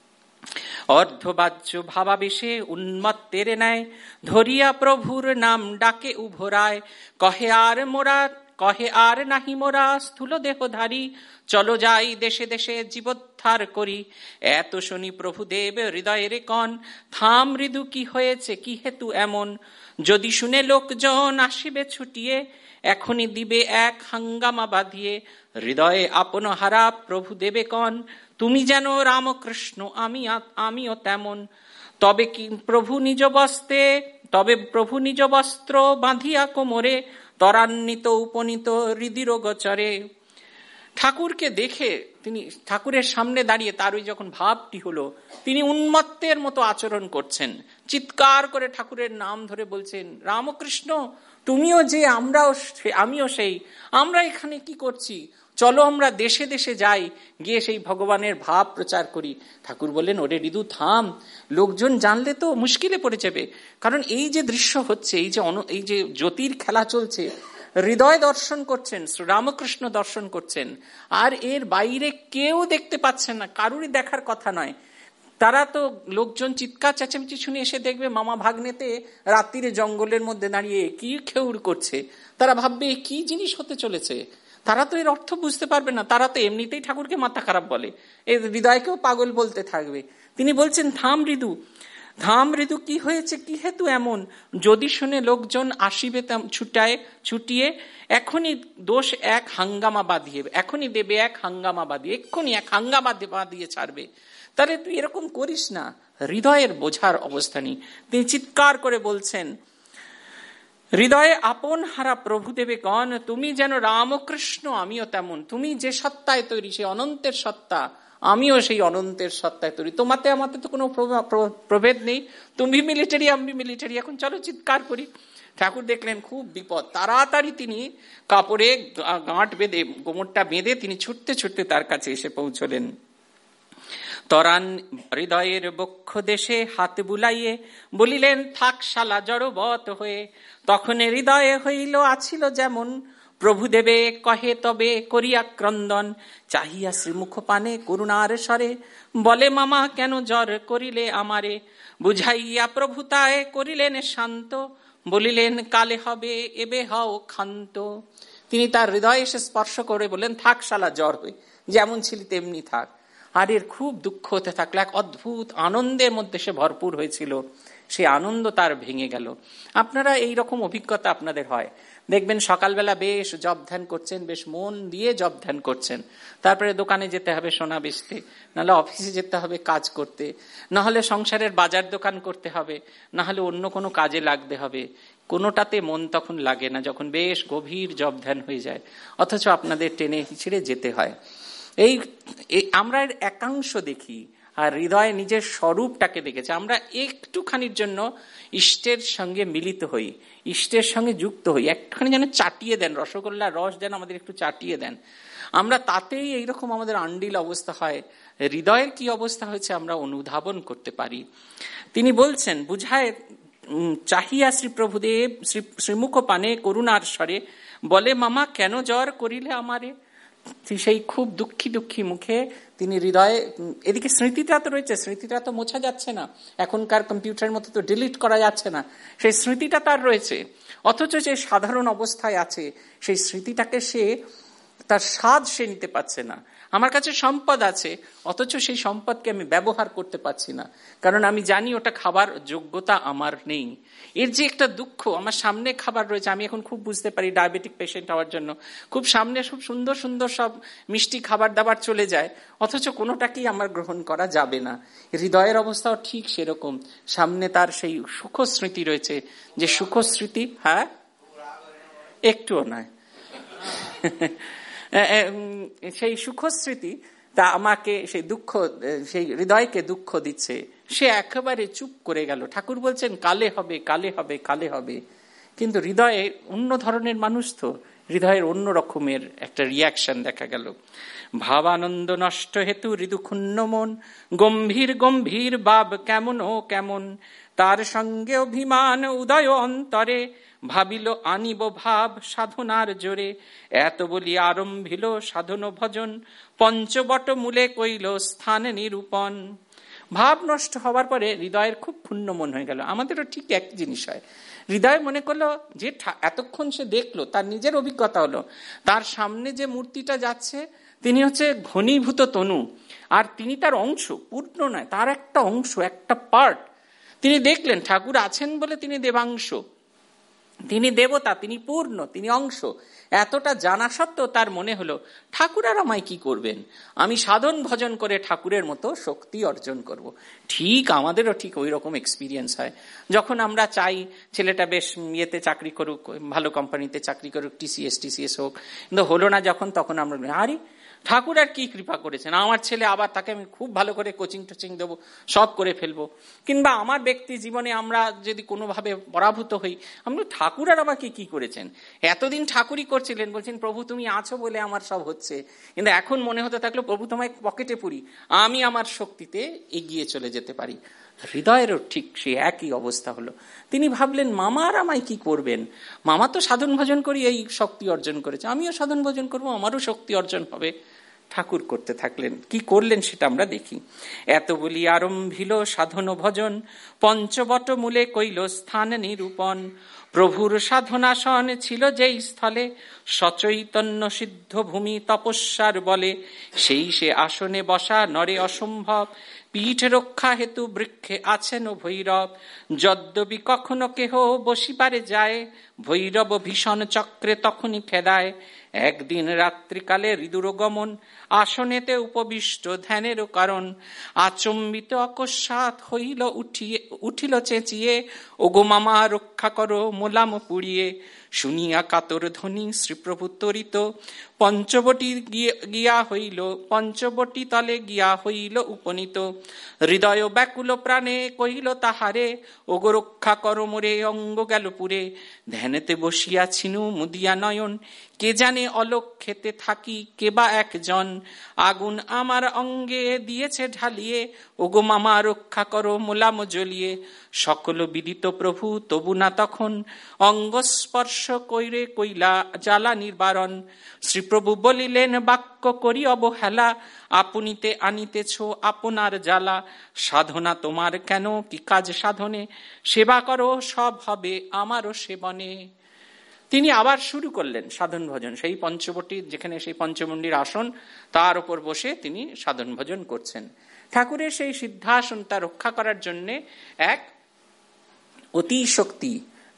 অর্ধবাহ্য ভাবাবেশে উন্মত্তের ন্যায় ধরিয়া প্রভুর নাম ডাকে উভরায়, কহে আর মোরা কহে আর নাহি মোরা স্থূল দেহধারী, চলো যাই দেশে দেশে জীবোদ্ধার করি। এত শুনি প্রভুদেব হৃদয়ের কন, থাম মৃদু কি হয়েছে কি হেতু এমন, যদি শুনে লোকজন আসিবে ছুটিয়ে, এখনই দিবে এক হাঙ্গামা বাঁধিয়ে। হৃদয়ে আপন হারা প্রভু দেবে কন, তুমি যেন রামকৃষ্ণ আমি আমিও তেমন। তবে কি প্রভু নিজ বস্ত্রে তবে প্রভু নিজ বস্ত্র বাঁধিয়া কোমরে, ত্বরান্বিত উপনীত হৃদির গোচরে। ঠাকুরকে দেখে তিনি ঠাকুরের সামনে দাঁড়িয়ে তার ওই যখন ভাবটি হলো, তিনি উন্মত্তের মতো আচরণ করছেন, চিৎকার করে ঠাকুরের নাম ধরে বলছেন, রামকৃষ্ণ তুমিও যে, আমরাও আমিও সেই, আমরা এখানে কি করছি, চলো আমরা দেশে দেশে যাই, গিয়ে সেই ভগবানের ভাব প্রচার করি। ঠাকুর বললেন, ওরে রিদু থাম, লোকজন জানলে তো মুশকিলে পড়ে যাবে। কারণ এই যে দৃশ্য হচ্ছে, এই যে এই যে জ্যোতির খেলা চলছে, হৃদয় দর্শন করছেন, শ্রীরামকৃষ্ণ দর্শন করছেন, আর এর বাইরে কেউ দেখতে পাচ্ছেন না, কারুরই দেখার কথা নয়। তারা তো লোকজন চিৎকার চেঁচামেচি শুনে এসে দেখবে মামা ভাগ্নেতে রাত্রিরে জঙ্গলের মধ্যে দাঁড়িয়ে কি খেউর করছে, তারা ভাববে কি জিনিস হতে চলেছে। তারা তো এর অর্থ বুঝতে পারবে না, তারা তো এমনিতেই ঠাকুরকে মাথা খারাপ বলে, এই হৃদয়কেও পাগল বলতে থাকবে। তিনি বলছেন, থাম মৃদু, থাম মৃদু কি হয়েছে কি হেতু এমন, যদি শুনে লোকজন আসিবে ছুটায় ছুটিয়ে, এখনই দোষ এক হাঙ্গামা বাঁধিয়ে, এখনই দেবে এক হাঙ্গামা বাঁধিয়ে, এক্ষুনি এক হাঙ্গামা বাঁধিয়ে ছাড়বে। তাহলে তুই এরকম করিস না। হৃদয়ের বোঝার অবস্থা নেই। তিনি চিৎকার করে বলছেন, হৃদয়ে আপন হারা প্রভু দেবে গণ, তুমি যেন রামকৃষ্ণ আমিও তেমন। তুমি যে সত্তায় তৈরি, সেই অনন্তের সত্তা, আমিও সেই অনন্তের সত্তায় তৈরি। তোমাতে আমাতে তো কোনো প্রভেদ নেই, তুমি মিলিটারি আমি মিলিটারি, এখন চলো চিৎকার করি। ঠাকুর দেখলেন খুব বিপদ, তাড়াতাড়ি তিনি কাপড়ে গাঁট বেঁধে, গোমরটা বেঁধে তিনি ছুটতে ছুটতে তার কাছে এসে পৌঁছলেন। তরান হৃদয়ের বক্ষ দেশে হাত বুলাইয়ে বলিলেন, থাক শালা জড়বৎ হয়ে। তখন হৃদয়ে হইল আছিল যেমন, প্রভু দেবে কহে তবে করিয়া ক্রন্দন, চাহিয়া শ্রীমুখ পানে করুণার স্বরে, বলে মামা কেন জ্বর করিলে আমারে। বুঝাইয়া প্রভু তায় করিলেন শান্ত, বলিলেন কালে হবে এবে হও ক্ষান্ত। তিনি তার হৃদয়ে এসে স্পর্শ করে বললেন, থাক শালা জ্বর হয়ে, যেমন ছিলি তেমনি থাক। আর এর খুব দুঃখ হতে থাকলো, এক অদ্ভুত আনন্দের মধ্যে সে ভরপুর হয়েছিল, সেই আনন্দ তার ভেঙে গেল। আপনারা এই রকম অভিজ্ঞতা আপনাদের হয়, দেখবেন সকালবেলা বেশ জপ ধ্যান করছেন, বেশ মন দিয়ে জপ ধ্যান করছেন, তারপরে দোকানে যেতে হবে সোনা বেচতে, নাহলে অফিসে যেতে হবে কাজ করতে, নাহলে সংসারের বাজার দোকান করতে হবে, নাহলে অন্য কোনো কাজে লাগতে হবে। কোনোটাতে মন তখন লাগে না যখন বেশ গভীর জপ ধ্যান হয়ে যায়, অথচ আপনাদের টেনে হিচড়ে যেতে হয়। এই আমরা একাংশ দেখি, আর হৃদয় নিজের স্বরূপটাকে দেখেছে। আমরা একটুখানির জন্য ইষ্টের সঙ্গে মিলিত হই, ইষ্টের সঙ্গে যুক্ত হই, একটুখানি যেন চাটিয়ে দেন, রসগোল্লার রস যেন আমাদের একটু চাটিয়ে দেন, আমরা তাতেই এইরকম আমাদের আন্ডিল অবস্থা হয়। হৃদয়ের কি অবস্থা হয়েছে আমরা অনুধাবন করতে পারি। তিনি বলছেন, বুঝায় চাহিয়া শ্রী প্রভুদেব শ্রী শ্রীমুখ পানে করুণার স্বরে বলে, মামা কেন জ্বর করিলে আমারে। সেই খুব দুঃখী দুঃখী মুখে তিনি হৃদয়ে, এদিকে স্মৃতিটা তো রয়েছে, স্মৃতিটা তো মোছা যাচ্ছে না, এখনকার কম্পিউটারের মতো তো ডিলিট করা যাচ্ছে না, সেই স্মৃতিটা তার রয়েছে, অথচ যে সাধারণ অবস্থায় আছে সেই স্মৃতিটাকে সে তার স্বাদ সে নিতে পারছে না। আমার কাছে সম্পদ আছে, অথচ সেই সম্পদকে আমি ব্যবহার করতে পারছি না, কারণ আমি জানি ওটা খাবার যোগ্যতা আমার নেই। এর যে একটা দুঃখ, আমার সামনে খাবার রয়েছে, আমি এখন খুব বুঝতে পারি ডায়াবেটিক পেশেন্ট হওয়ার জন্য, খুব সামনে খুব সুন্দর সুন্দর সব মিষ্টি খাবার দাবার চলে যায়, অথচ কোনোটাকেই আমার গ্রহণ করা যাবে না। হৃদয়ের অবস্থাও ঠিক সেরকম, সামনে তার সেই সুখ স্মৃতি রয়েছে, যে সুখ স্মৃতি, হ্যাঁ একটুও নয় সেই সুখস্মৃতি তা আমাকে সেই দুঃখ, সেই হৃদয়কে দুঃখ দিচ্ছে। সে একেবারে চুপ করে গেল। ঠাকুর বলছেন কালে হবে, কালে হবে, কালে হবে, কিন্তু হৃদয়ে অন্য ধরনের মানুষ তো, হৃদয়ের অন্য রকমের একটা রিয়াকশন দেখা গেল। ভাবানন্দ নষ্ট হেতু হৃদু ক্ষুণ্ণ মন, গম্ভীর গম্ভীর ভাব কেমন ও কেমন, তার সঙ্গে অভিমান উদয় অন্তরে, ভাবিল আনিব ভাব সাধনার জোরে, এত বলি আরম্ভিল সাধন ভজন, পঞ্চবট মূলে কইল স্থান নিরূপণ। ভাব নষ্ট হওয়ার পরে হৃদয়ের খুব ক্ষুণ্ণ মন হয়ে গেল। আমাদেরও ঠিক এক জিনিস হয়, হৃদয় মনে করলো যে এতক্ষণ সে দেখলো, তার নিজের অভিজ্ঞতা হলো, তার সামনে যে মূর্তিটা যাচ্ছে তিনি হচ্ছে ঘনীভূত তনু, আর তিনি তার অংশ, পূর্ণ নয়, তার একটা অংশ, একটা পার্ট। তিনি দেখলেন ঠাকুর আছেন বলে তিনি দেবাংশ, তিনি দেবতা, তিনি পূর্ণ, তিনি অংশ। এতটা জানা সত্ত্বেও তার মনে হলো ঠাকুর আর আমায় কি করবেন, আমি সাধন ভজন করে ঠাকুরের মতো শক্তি অর্জন করব। ঠিক আমাদেরও ঠিক ওই রকম এক্সপিরিয়েন্স হয় যখন আমরা চাই ছেলেটা বেশ ইয়েতে চাকরি করুক, ভালো কোম্পানিতে চাকরি করুক, টিসিএস টিসিএস হোক, কিন্তু হলো না যখন, তখন আমরা আরে ঠাকুর আর কি কৃপা করেছেন, আমার ছেলে আবার তাকে আমি খুব ভালো করে কোচিং টোচিং দেবো, সব করে ফেলবো। কিংবা আমার ব্যক্তি জীবনে আমরা যদি কোনোভাবে পরাভূত হই, আমরা ঠাকুর আর আমাকে কি করেছেন, এতদিন ঠাকুরই করছিলেন, বলছেন প্রভু তুমি আছো বলে আমার সব হচ্ছে, কিন্তু এখন মনে হতে থাকলো প্রভু তোমায় পকেটে পুরি, আমি আমার শক্তিতে এগিয়ে চলে যেতে পারি। হৃদয়েরও ঠিক সে একই অবস্থা হলো। তিনি ভাবলেন মামা আর আমায় কি করবেন, মামা তো সাধন ভজন করি এই শক্তি অর্জন করেছে, আমিও সাধন ভজন করবো, আমারও শক্তি অর্জন হবে। ঠাকুর করতে থাকলেন, কি করলেন সেটা আমরা দেখি। এত বলি আরম্ভিল সাধন ভজন, পঞ্চবট মূলে কইল স্থান নিরূপণ, প্রভুর সাধনাসন ছিল যেই স্থলে, সচৈতন্য সিদ্ধ ভূমি তপস্যার বলে, সেই সে আসনে বসা নরে অসম্ভব, পীঠ রক্ষা হেতু বৃক্ষে আছেন ভৈরব, যদ্যপি কখনো কেহ বসিবারে যায়, ভৈরব ভীষণ চক্রে তখনই খেদায়, একদিন রাত্রিকালে হৃদুর গমন, আসনেতে উপবিষ্ট ধ্যানেরও কারণ, আচম্বিত অকস্মাৎ হইল উঠিয়ে উঠিল চেঁচিয়ে, ওগো মামা রক্ষা করো মোলাম পুড়িয়ে, শুনিয়া কাতর ধ্বনি শ্রীপ্রভু তরিত, পঞ্চবটি গিয়া হইল পঞ্চবটি তলে গিয়া হইল উপনীত, হৃদয় ব্যাকুল প্রাণে কহিল তাহারে, ওগো রক্ষা করো মোরে অঙ্গ গেল পুরে, ধ্যানেতে বসিয়াছিনু মুদিয়া নয়ন, কে জানে অলোক খেতে থাকি কেবা একজন, আগুন আমার অঙ্গে দিয়েছে ঢালিয়ে, ওগো মামা রক্ষা করো মোলাম জ্বলিয়ে, সকল বিদিত প্রভু তবু না তখন, অঙ্গ স্পর্শ কইরে কইলা জ্বালা নির্বারণ, শ্রীপ্রভু বলিলেন বাক্য করি অবহেলা, আপনিতে আনিতেছ আপনার জ্বালা, সাধনা তোমার কেন কি কাজ সাধনে, সেবা করো সব হবে আমারও সেবনে। তিনি আবার শুরু করলেন সাধন ভজন, সেই পঞ্চবটি যেখানে সেই পঞ্চমুণ্ডির আসন তার উপর বসে তিনি সাধন ভজন করছেন। ঠাকুরের সেই সিদ্ধাসনটা রক্ষা করার জন্য এক অতি শক্তি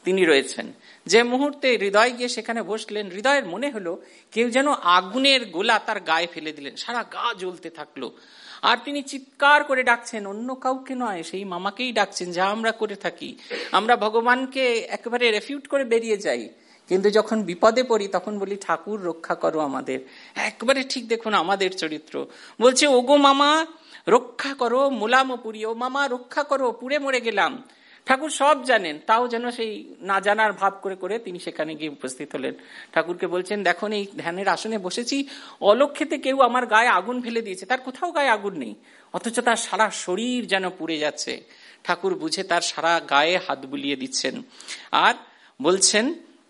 তিনি রয়েছেন। যে মুহূর্তে হৃদয় গিয়ে সেখানে বসলেন, হৃদয়ের মনে হলো কেউ যেন আগুনের গোলা তার গায়ে ফেলে দিলেন, সারা গা জ্বলতে থাকলো। আর তিনি চিৎকার করে ডাকছেন, অন্য কাউকে নয়, সেই মামাকেই ডাকছেন, যা আমরা করে থাকি। আমরা ভগবানকে একেবারে রেফিউট করে বেরিয়ে যাই, কিন্তু যখন বিপদে পড়ি তখন বলি ঠাকুর রক্ষা করো আমাদের। একবারে ঠিক দেখুন আমাদের চরিত্র। বলছে ওগো মামা রক্ষা করো, মোলাম পুরি, ও মামা রক্ষা করো, পুড়ে মরে গেলাম। ঠাকুর সব জানেন, তাও যেন সেই না জানার ভাব করে করে তিনি সেখানে গিয়ে উপস্থিত হলেন। ঠাকুরকে বলছেন, দেখুন এই ধ্যানের আসনে বসেছি, অলক্ষেতে কেউ আমার গায়ে আগুন ফেলে দিয়েছে, তার কোথাও গায়ে আগুন নেই, অথচ তার সারা শরীর যেন পুড়ে যাচ্ছে। ঠাকুর বুঝে তার সারা গায়ে হাত বুলিয়ে দিচ্ছেন আর বলছেন,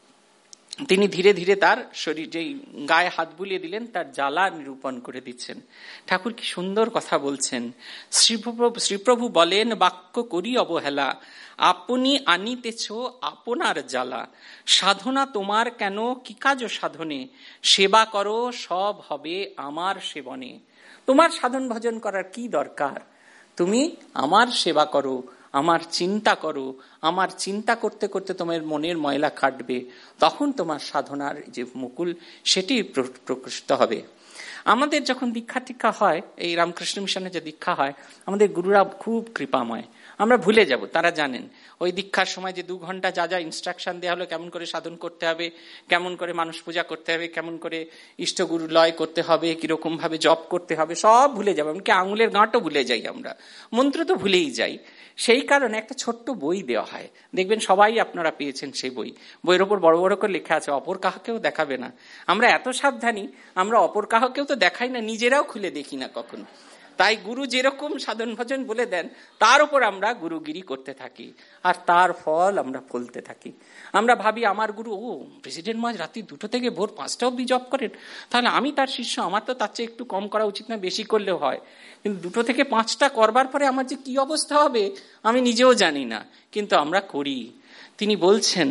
তিনি ধীরে ধীরে তার শরীর যেই গায়ে হাত বুলিয়ে দিলেন তার জ্বালা নিরূপণ করে দিচ্ছেন। ঠাকুর কি সুন্দর কথা বলছেন। শ্রীপ্রভু শ্রীপ্রভু বলেন, বাক্য করি অবহেলা, আপনি আনিতেছ আপনার জ্বালা। সাধনা তোমার কেন, কি কাজ সাধনে, সেবা করো সব হবে আমার সেবনে। তোমার সাধন ভজন করার কি দরকার, তুমি আমার সেবা করো, আমার চিন্তা করো। আমার চিন্তা করতে করতে তোমার মনের ময়লা কাটবে, তখন তোমার সাধনার যে মুকুল সেটি প্রকাশিত হবে। আমাদের যখন দীক্ষা টিক্ষা হয়, এই রামকৃষ্ণ মিশনে যে দীক্ষা হয়, আমাদের গুরুরা খুব কৃপাময়, আমরা ভুলে যাব। তারা জানেন ওই দীক্ষার সময় যে দু ঘন্টা যা যা ইনস্ট্রাকশন দেওয়া হলো, কেমন করে সাধন করতে হবে, কেমন করে মানুষ পূজা করতে হবে, কেমন করে ইষ্টগুরু লয় করতে হবে, কিরকম ভাবে জপ করতে হবে, সব ভুলে যাবো। এমনকি আঙুলের গাঁটও ভুলে যাই, আমরা মন্ত্র তো ভুলেই যাই। সেই কারণে একটা ছোট্ট বই দেওয়া হয়, দেখবেন সবাই আপনারা পেয়েছেন সেই বই। বইয়ের ওপর বড় বড় করে লেখা আছে, অপর কাহাকেও দেখাবে না। আমরা এত সাবধানী, আমরা অপর কাহাকেও তো দেখাই না, নিজেরাও খুলে দেখি না কখনো। তাই গুরু যেরকম সাধন ভজন বলে দেন, তার উপর আমরা গুরুগিরি করতে থাকি, আর তার ফল আমরা ফলতে থাকি। আমরা ভাবি আমার গুরু, ও প্রেসিডেন্ট মহারাজ রাত্রি দুটো থেকে ভোর পাঁচটা অব্দি জপ করেন, তাহলে আমি তার শিষ্য, আমার তো তার চেয়ে একটু কম করা উচিত না, বেশি করলেও হয়। কিন্তু দুটো থেকে পাঁচটা করবার পরে আমার যে কি অবস্থা হবে আমি নিজেও জানি না, কিন্তু আমরা করি। তিনি বলছেন,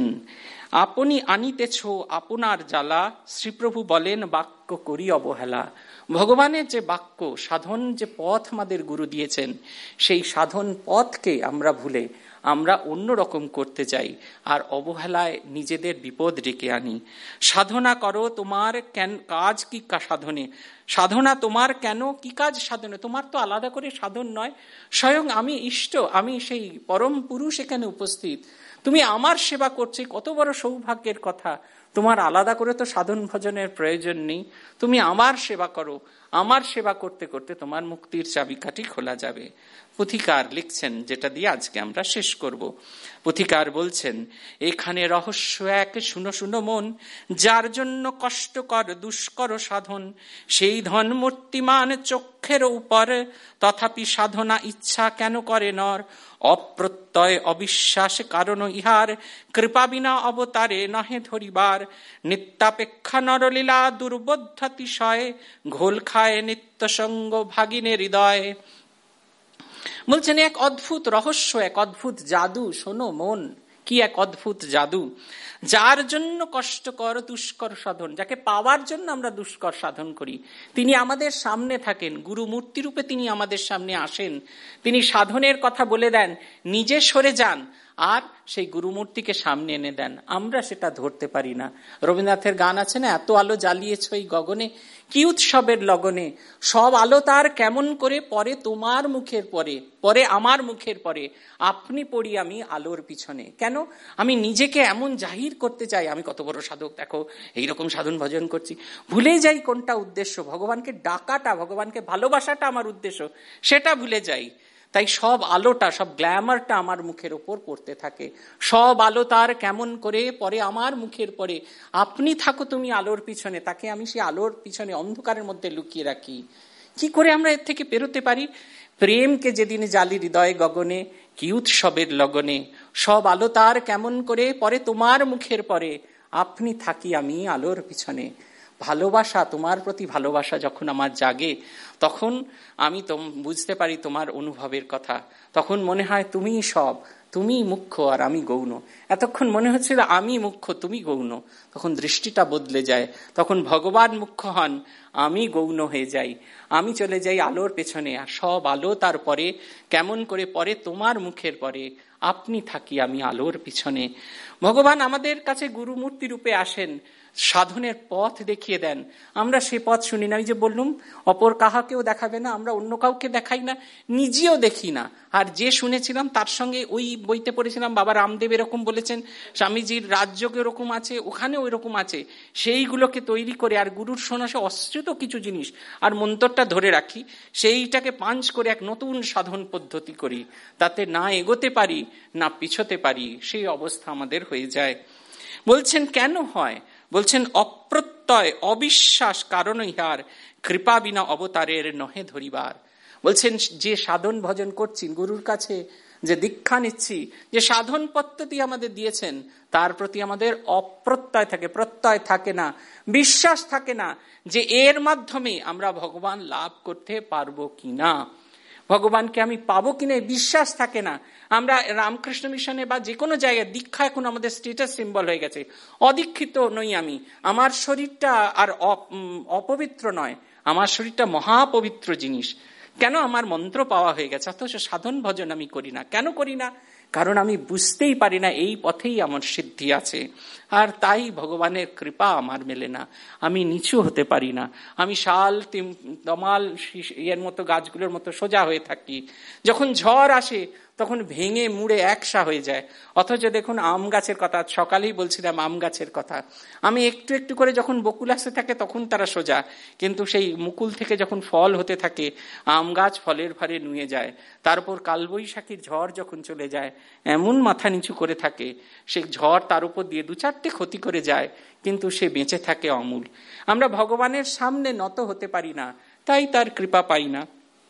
আপনি আনিতেছ আপনার জ্বালা। শ্রীপ্রভু বলেন, বাক্য করি অবহেলা। ভগবানের যে বাক্য, সাধন যে পথ আমাদের গুরু দিয়েছেন, সেই সাধন পথকে আমরা ভুলে আমরা অন্য রকম করতে চাই, আর অবহেলায় নিজেদের বিপদ ডেকে আনি। সাধনা করো তোমার কেন কাজ কি সাধনে, সাধনা তোমার কেন কি কাজ সাধনে। তোমার তো আলাদা করে সাধন নয়, স্বয়ং আমি ইষ্ট, আমি সেই পরম পুরুষ এখানে উপস্থিত, তুমি আমার সেবা করছো, কত বড় সৌভাগ্যের কথা। তোমার আলাদা করে তো সাধন ভজনের প্রয়োজন নেই, তুমি আমার সেবা করো, আমার সেবা করতে করতে তোমার মুক্তির চাবিকাঠি খোলা যাবে। পুথিকার লিখছেন, যেটা দিয়ে আজকে আমরা শেষ করব। পুথিকার বলছেন, এখানে রহস্য এক, শুনো শুনো মন, যার জন্য কষ্টকর দুষ্কর সাধন, সেই ধন মূর্তিমান চক্ষের উপর, তথাপি সাধনা ইচ্ছা কেন করে নর। অপ্রত্যয় অবিশ্বাস কারণ ইহার, কৃপা বিনা অবতারে নহে ধরিবার। নিত্যাপেক্ষা নরলীলা দুর্বোধ্যাতিশয়, ঘোল খায় নিত্য সঙ্গ ভাগিনে হৃদয়। বলছেন এক অদ্ভুত রহস্য, এক অদ্ভুত জাদু, শোনো মন, কি এক অদ্ভুত জাদু। যার জন্য কষ্টকর দুষ্কর সাধন, যাকে পাওয়ার জন্য আমরা দুষ্কর সাধন করি, তিনি আমাদের সামনে থাকেন, গুরু মূর্তি রূপে তিনি আমাদের সামনে আসেন, তিনি সাধনের কথা বলে দেন, নিজে সরে যান আর সেই গুরুমূর্তিকে সামনে এনে দেন। আমরা সেটা ধরতে পারি না। রবীন্দ্রনাথের গান আছে না, এত আলো জ্বালিয়েছ এই গগনে, কি উৎসবের লগনে, সব আলো তার কেমন করে পরে তোমার মুখের পরে, পরে আমার মুখের পরে, আপনি পড়ি আমি আলোর পিছনে। কেন? আমি নিজেকে এমন জাহির করতে চাই, আমি কত বড় সাধক, দেখো এইরকম সাধন ভজন করছি। ভুলে যাই কোনটা উদ্দেশ্য, ভগবানকে ডাকাটা, ভগবানকে ভালোবাসাটা আমার উদ্দেশ্য, সেটা ভুলে যাই। তাই সব আলোটা, সব গ্ল্যামারটা আমার মুখের ওপর পড়তে থাকে। সব আলো তার কেমন করে পরে আমার মুখের পরে, আপনি থাকো তুমি আলোর পিছনে, তাকে আমি সেই আলোর পিছনে অন্ধকারের মধ্যে লুকিয়ে রাখি। কি করে আমরা এর থেকে পেরোতে পারি? প্রেমকে যেদিন জালি হৃদয় গগনে, কি উৎসবের লগনে, সব আলো তার কেমন করে পরে তোমার মুখের পরে, আপনি থাকি আমি আলোর পিছনে। ভালোবাসা, তোমার প্রতি ভালোবাসা যখন আমার জাগে, তখন আমি তো বুঝতে পারি তোমার অনুভবের কথা, তখন মনে হয় তুমিই সব, তুমি মুখ্য আর আমি গৌণ। এতক্ষণ মনে হচ্ছিল আমি মুখ্য তুমি গৌণ, তখন দৃষ্টিটা বদলে যায়, তখন ভগবান মুখ্য হন, আমি গৌণ হয়ে যাই, আমি চলে যাই আলোর পেছনে, আর সব আলো তার পরে কেমন করে পরে তোমার মুখের পরে, আপনি থাকি আমি আলোর পিছনে। ভগবান আমাদের কাছে গুরুমূর্তি রূপে আসেন, সাধনের পথ দেখিয়ে দেন, আমরা সে পথ শুনি না। ওই যে বললুম অপর কাহাকেও দেখাবে না, আমরা অন্য কাউকে দেখাই না, নিজেও দেখি না। আর যে শুনেছিলাম তার সঙ্গে ওই বইতে পড়েছিলাম বাবা রামদেব এরকম বলেছেন, স্বামীজির রাজযোগ এরকম আছে, ওখানে ওই রকম আছে, সেইগুলোকে তৈরি করে আর গুরুর শোনা সে অশ্রিত কিছু জিনিস আর মন্ত্রটা ধরে রাখি, সেইটাকে পাঞ্চ করে এক নতুন সাধন পদ্ধতি করি, তাতে না এগোতে পারি না পিছোতে পারি, সেই অবস্থা আমাদের হয়ে যায়। বলছেন কেন হয়? বলছেন অপ্রত্যয় অবিশ্বাস কারণ ইহার, কৃপা বিনা অবতারের নহে ধরিবার। বলছেন যে সাধন ভজন করছি, গুরুর কাছে যে দীক্ষা নিচ্ছি, যে সাধন পদ্ধতি আমাদের দিয়েছেন, তার প্রতি আমাদের অপ্রত্যয় থাকে, প্রত্যয় থাকে না, বিশ্বাস থাকে না যে এর মাধ্যমে আমরা ভগবান লাভ করতে পারবো কিনা, ভগবানকে আমি পাবো কিনা, বিশ্বাস থাকে না। আমরা রামকৃষ্ণ মিশনে বা যে কোনো জায়গায় দীক্ষা এখন আমাদের স্টেটাস সিম্বল হয়ে গেছে, অদীক্ষিত নই আমি, আমার শরীরটা আর অপবিত্র নয়, আমার শরীরটা মহাপবিত্র জিনিস। কেন? আমার মন্ত্র পাওয়া হয়ে গেছে, অথচ সাধন ভজন আমি করি না। কেন করি না? কারণ আমি বুঝতেই পারি না এই পথেই আমার সিদ্ধি আছে, আর তাই ভগবানের কৃপা আমার মেলে না, আমি নিচু হতে পারি না, আমি শাল তমাল এর মতো গাছগুলোর মতো সোজা হয়ে থাকি, যখন ঝড় আসে তখন ভেঙে মুড়ে একসা হয়ে যায়। অথচ দেখুন আম গাছের কথা, সকালেই বলছিলাম আম গাছের কথা, আমি একটু একটু করে যখন বকুল আসতে থাকে তখন তারা সোজা, কিন্তু সেই মুকুল থেকে যখন ফল হতে থাকে আম গাছ ফলের ভারে নুয়ে যায়। তারপর কালবৈশাখীর ঝড় যখন চলে যায় এমন মাথা নিচু করে থাকে, সে ঝড় তার উপর দিয়ে দু চারটে ক্ষতি করে যায়, কিন্তু সে বেঁচে থাকে অমূল। আমরা ভগবানের সামনে নত হতে পারি না, তাই তার কৃপা পাই না।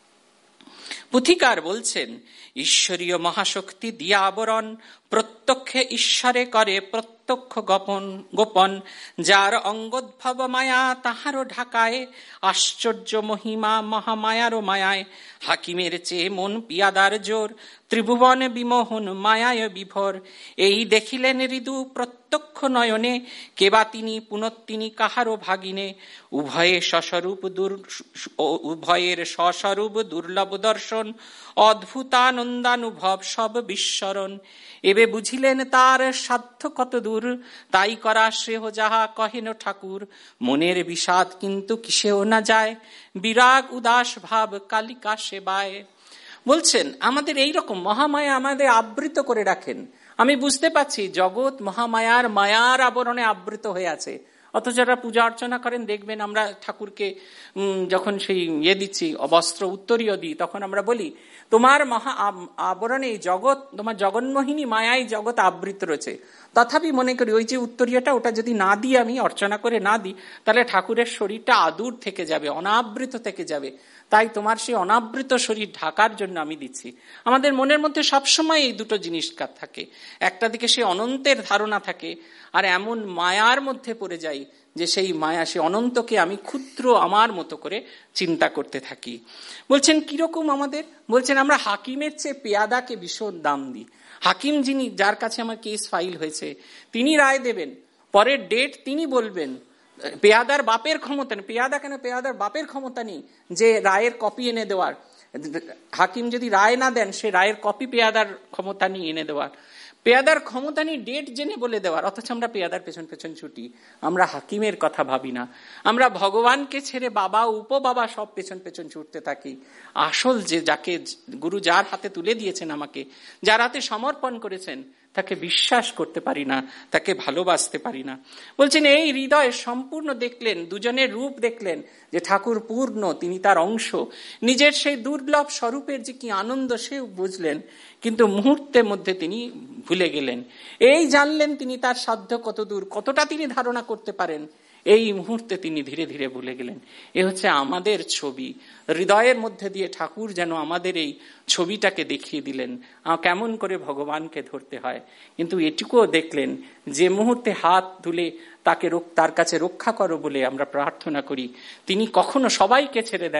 পুথিকার বলছেন ঈশ্বরীয় মহাশক্তি দিয়া আবরণ, প্রত্যক্ষে ঈশ্বরে করে প্রত্যক্ষ গোপন গোপন, যার অঙ্গোদ্ভব মায়া তাহারও ঢাকায়, আশ্চর্য মহিমা মহামায়ারও মায়ায়, হাকিমের চেয়ে মন পিয়াদার জোর, ত্রিভুবন বিমোহন মায়ায় বিভোর, এই দেখিলেন হৃদু প্রত্যক্ষ নয়নে, কেবা তিনি পুনঃতিনি কাহারও ভাগিনে, উভয়ে স্বস্বরূপ দুর উভয়ের স্বস্বরূপ দুর্লভ দর্শন, অদ্ভুতানন্দানুভব সব বিস্মরণ, এবে বুঝিলেন তার সাধ্য কত দূর, তাই করা শ্রেয় যাহা কহেন ঠাকুর, মনের বিষাদ কিন্তু কিসেও না যায়, বিরাগ উদাস ভাব কালিকা সেবায়। বলছেন আমাদের এই রকম মহামায়া আমাদের আবৃত করে রাখেন, আমি বুঝতে পারছি জগৎ মহামায়ার মায়ার আবরণে আবৃত হয়ে আছে, অথচ যারা পূজা অর্চনা করেন দেখবেন আমরা ঠাকুরকে যখন সেই ইয়ে দিচ্ছি বস্ত্র উত্তরীয় দিই, তখন আমরা বলি তোমার মহা আবরণে জগৎ, তোমার জগন্মোহিনী মায়ায় জগৎ আবৃত রয়েছে। তথাপি মনে করি ওই যে উত্তরীয়টা ওটা যদি না দিই, আমি অর্চনা করে না দিই, তাহলে ঠাকুরের শরীরটা আদূর থেকে যাবে, অনাবৃত থেকে যাবে। তাই তোমার সেই অনাবৃত শরীর ঢাকার জন্য আমি দিচ্ছি। আমাদের মনের মধ্যে সবসময় এই দুটো জিনিস থাকে, একটা দিকে সে অনন্তের ধারণা থাকে, আর এমন মায়ার মধ্যে পড়ে যাই যে সেই মায়া, সে অনন্তকে আমি ক্ষুদ্র আমার মতো করে চিন্তা করতে থাকি। বলছেন কিরকম আমাদের? বলছেন আমরা হাকিমের চেয়ে পেয়াদাকে ভীষণ দাম দিই। হাকিম যিনি, যার কাছে আমার কেস ফাইল হয়েছে, তিনি রায় দেবেন, পরের ডেট তিনি বলবেন। পেয়াদার বাপের ক্ষমতা নেই, পেয়াদা কেন, পেয়াদার বাপের ক্ষমতা নেই যে রায়ের কপি এনে দেওয়ার। হাকিম যদি রায় না দেন, সে রায়ের কপি পেয়াদার ক্ষমতা নিয়ে এনে দেওয়ার, পেয়াদার ক্ষমতা নেই ডেট জেনে বলে দেওয়ার। অথচ আমরা পেয়াদার পেছন পেছন ছুটি, আমরা হাকিমের কথা ভাবি না, আমরা ভগবানকে ছেড়ে বাবা উপবাবা সব পেছন পেছন ছুটতে থাকি। আসল যে যাকে গুরু যার হাতে তুলে দিয়েছেন, আমাকে যার হাতে সমর্পণ করেছেন, তাকে বিশ্বাস করতে পারি না, তাকে ভালোবাসতে পারি না। বলছেন এই হৃদয় সম্পূর্ণ দেখলেন, দুজনের রূপ দেখলেন যে ঠাকুর পূর্ণ, তিনি তার অংশ, নিজের সেই দুর্লভ স্বরূপের যে কি আনন্দ সে বুঝলেন, কিন্তু মুহূর্তের মধ্যে তিনি ভুলে গেলেন। এই জানলেন তিনি তার সাধ্য কত দূর, কতটা তিনি ধারণা করতে পারেন, এই মুহূর্তে তিনি ধীরে ধীরে ভুলে গেলেন। এ হচ্ছে আমাদের ছবি, হৃদয়ের মধ্যে দিয়ে ঠাকুর যেন আমাদের এই ছবিটাকে দেখিয়ে দিলেন কেমন করে ভগবানকে ধরতে হয়। কিন্তু এটুকুও দেখলেন যে মুহূর্তে হাত তুলে তাকে তার কাছে রক্ষা করো বলে আমরা প্রার্থনা করি, তিনি কখনো সবাইকে ছেড়ে দেন,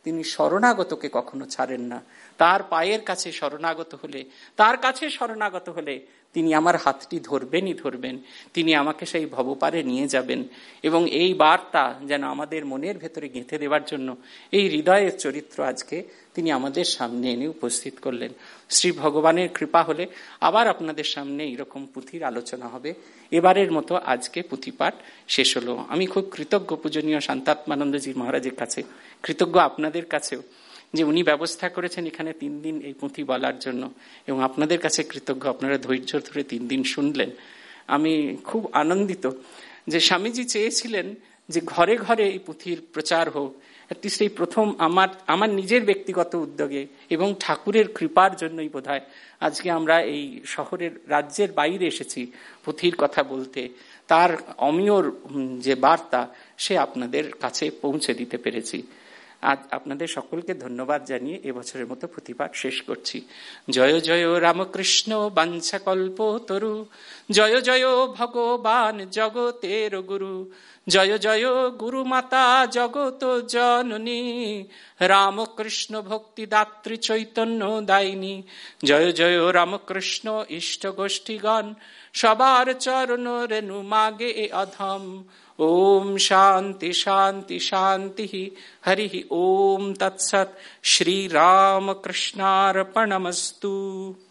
তিনি শরণাগতকে কখনো ছাড়েন না। তার পায়ের কাছে শরণাগত হলে, তার কাছে শরণাগত হলে তিনি আমার হাতটি ধরবেনই ধরবেন, তিনি আমাকে সেই ভবপারে নিয়ে যাবেন। এবং এই বার্তা যেন আমাদের মনের ভেতরে গেঁথে দেওয়ার জন্য এই হৃদয়ের চরিত্র আজকে তিনি আমাদের সামনে এনে উপস্থিত করলেন। শ্রী ভগবানের কৃপা হলে আবার আপনাদের সামনে এইরকম পুঁথির আলোচনা হবে। এবারের মতো আজকে পুঁথিপাঠ শেষ হলো। আমি খুব কৃতজ্ঞ পূজনীয় শান্তাত্মানন্দজি মহারাজের কাছে, কৃতজ্ঞ আপনাদের কাছেও যে উনি ব্যবস্থা করেছেন এখানে তিন দিন এই পুঁথি বলার জন্য, এবং আপনাদের কাছে কৃতজ্ঞ আপনারা ধৈর্য ধরে তিন দিন শুনলেন। আমি খুব আনন্দিত যে স্বামীজি চেয়েছিলেন যে ঘরে ঘরে এই পুঁথির প্রচার হোক। অ্যাটলিস্ট এই প্রথম আমার আমার নিজের ব্যক্তিগত উদ্যোগে এবং ঠাকুরের কৃপার জন্যই বোধহয় আজকে আমরা এই শহরের রাজ্যের বাইরে এসেছি পুঁথির কথা বলতে। তার অমিয় যে বার্তা সে আপনাদের কাছে পৌঁছে দিতে পেরেছি। আজ আপনাদের সকলকে ধন্যবাদ জানিয়ে এবছরের মতো পুঁথিপাঠ শেষ করছি। জয় জয় রামকৃষ্ণ বাঞ্ছাকল্প তরু, জয় জয় ভগবান জগতের গুরু, জয় জয় গুরু মাতা জগত জননী, রামকৃষ্ণ ভক্তি দাত্রী চৈতন্য দায়িনী, জয় জয় রামকৃষ্ণ ইষ্ট গোষ্ঠীগণ, সবার চরণ রেণু মাগে এ অধম। ওম শান্তি শান্তি শান্তি। হরি ওম তৎসৎ। শ্রী রামকৃষ্ণার্পণমস্তু।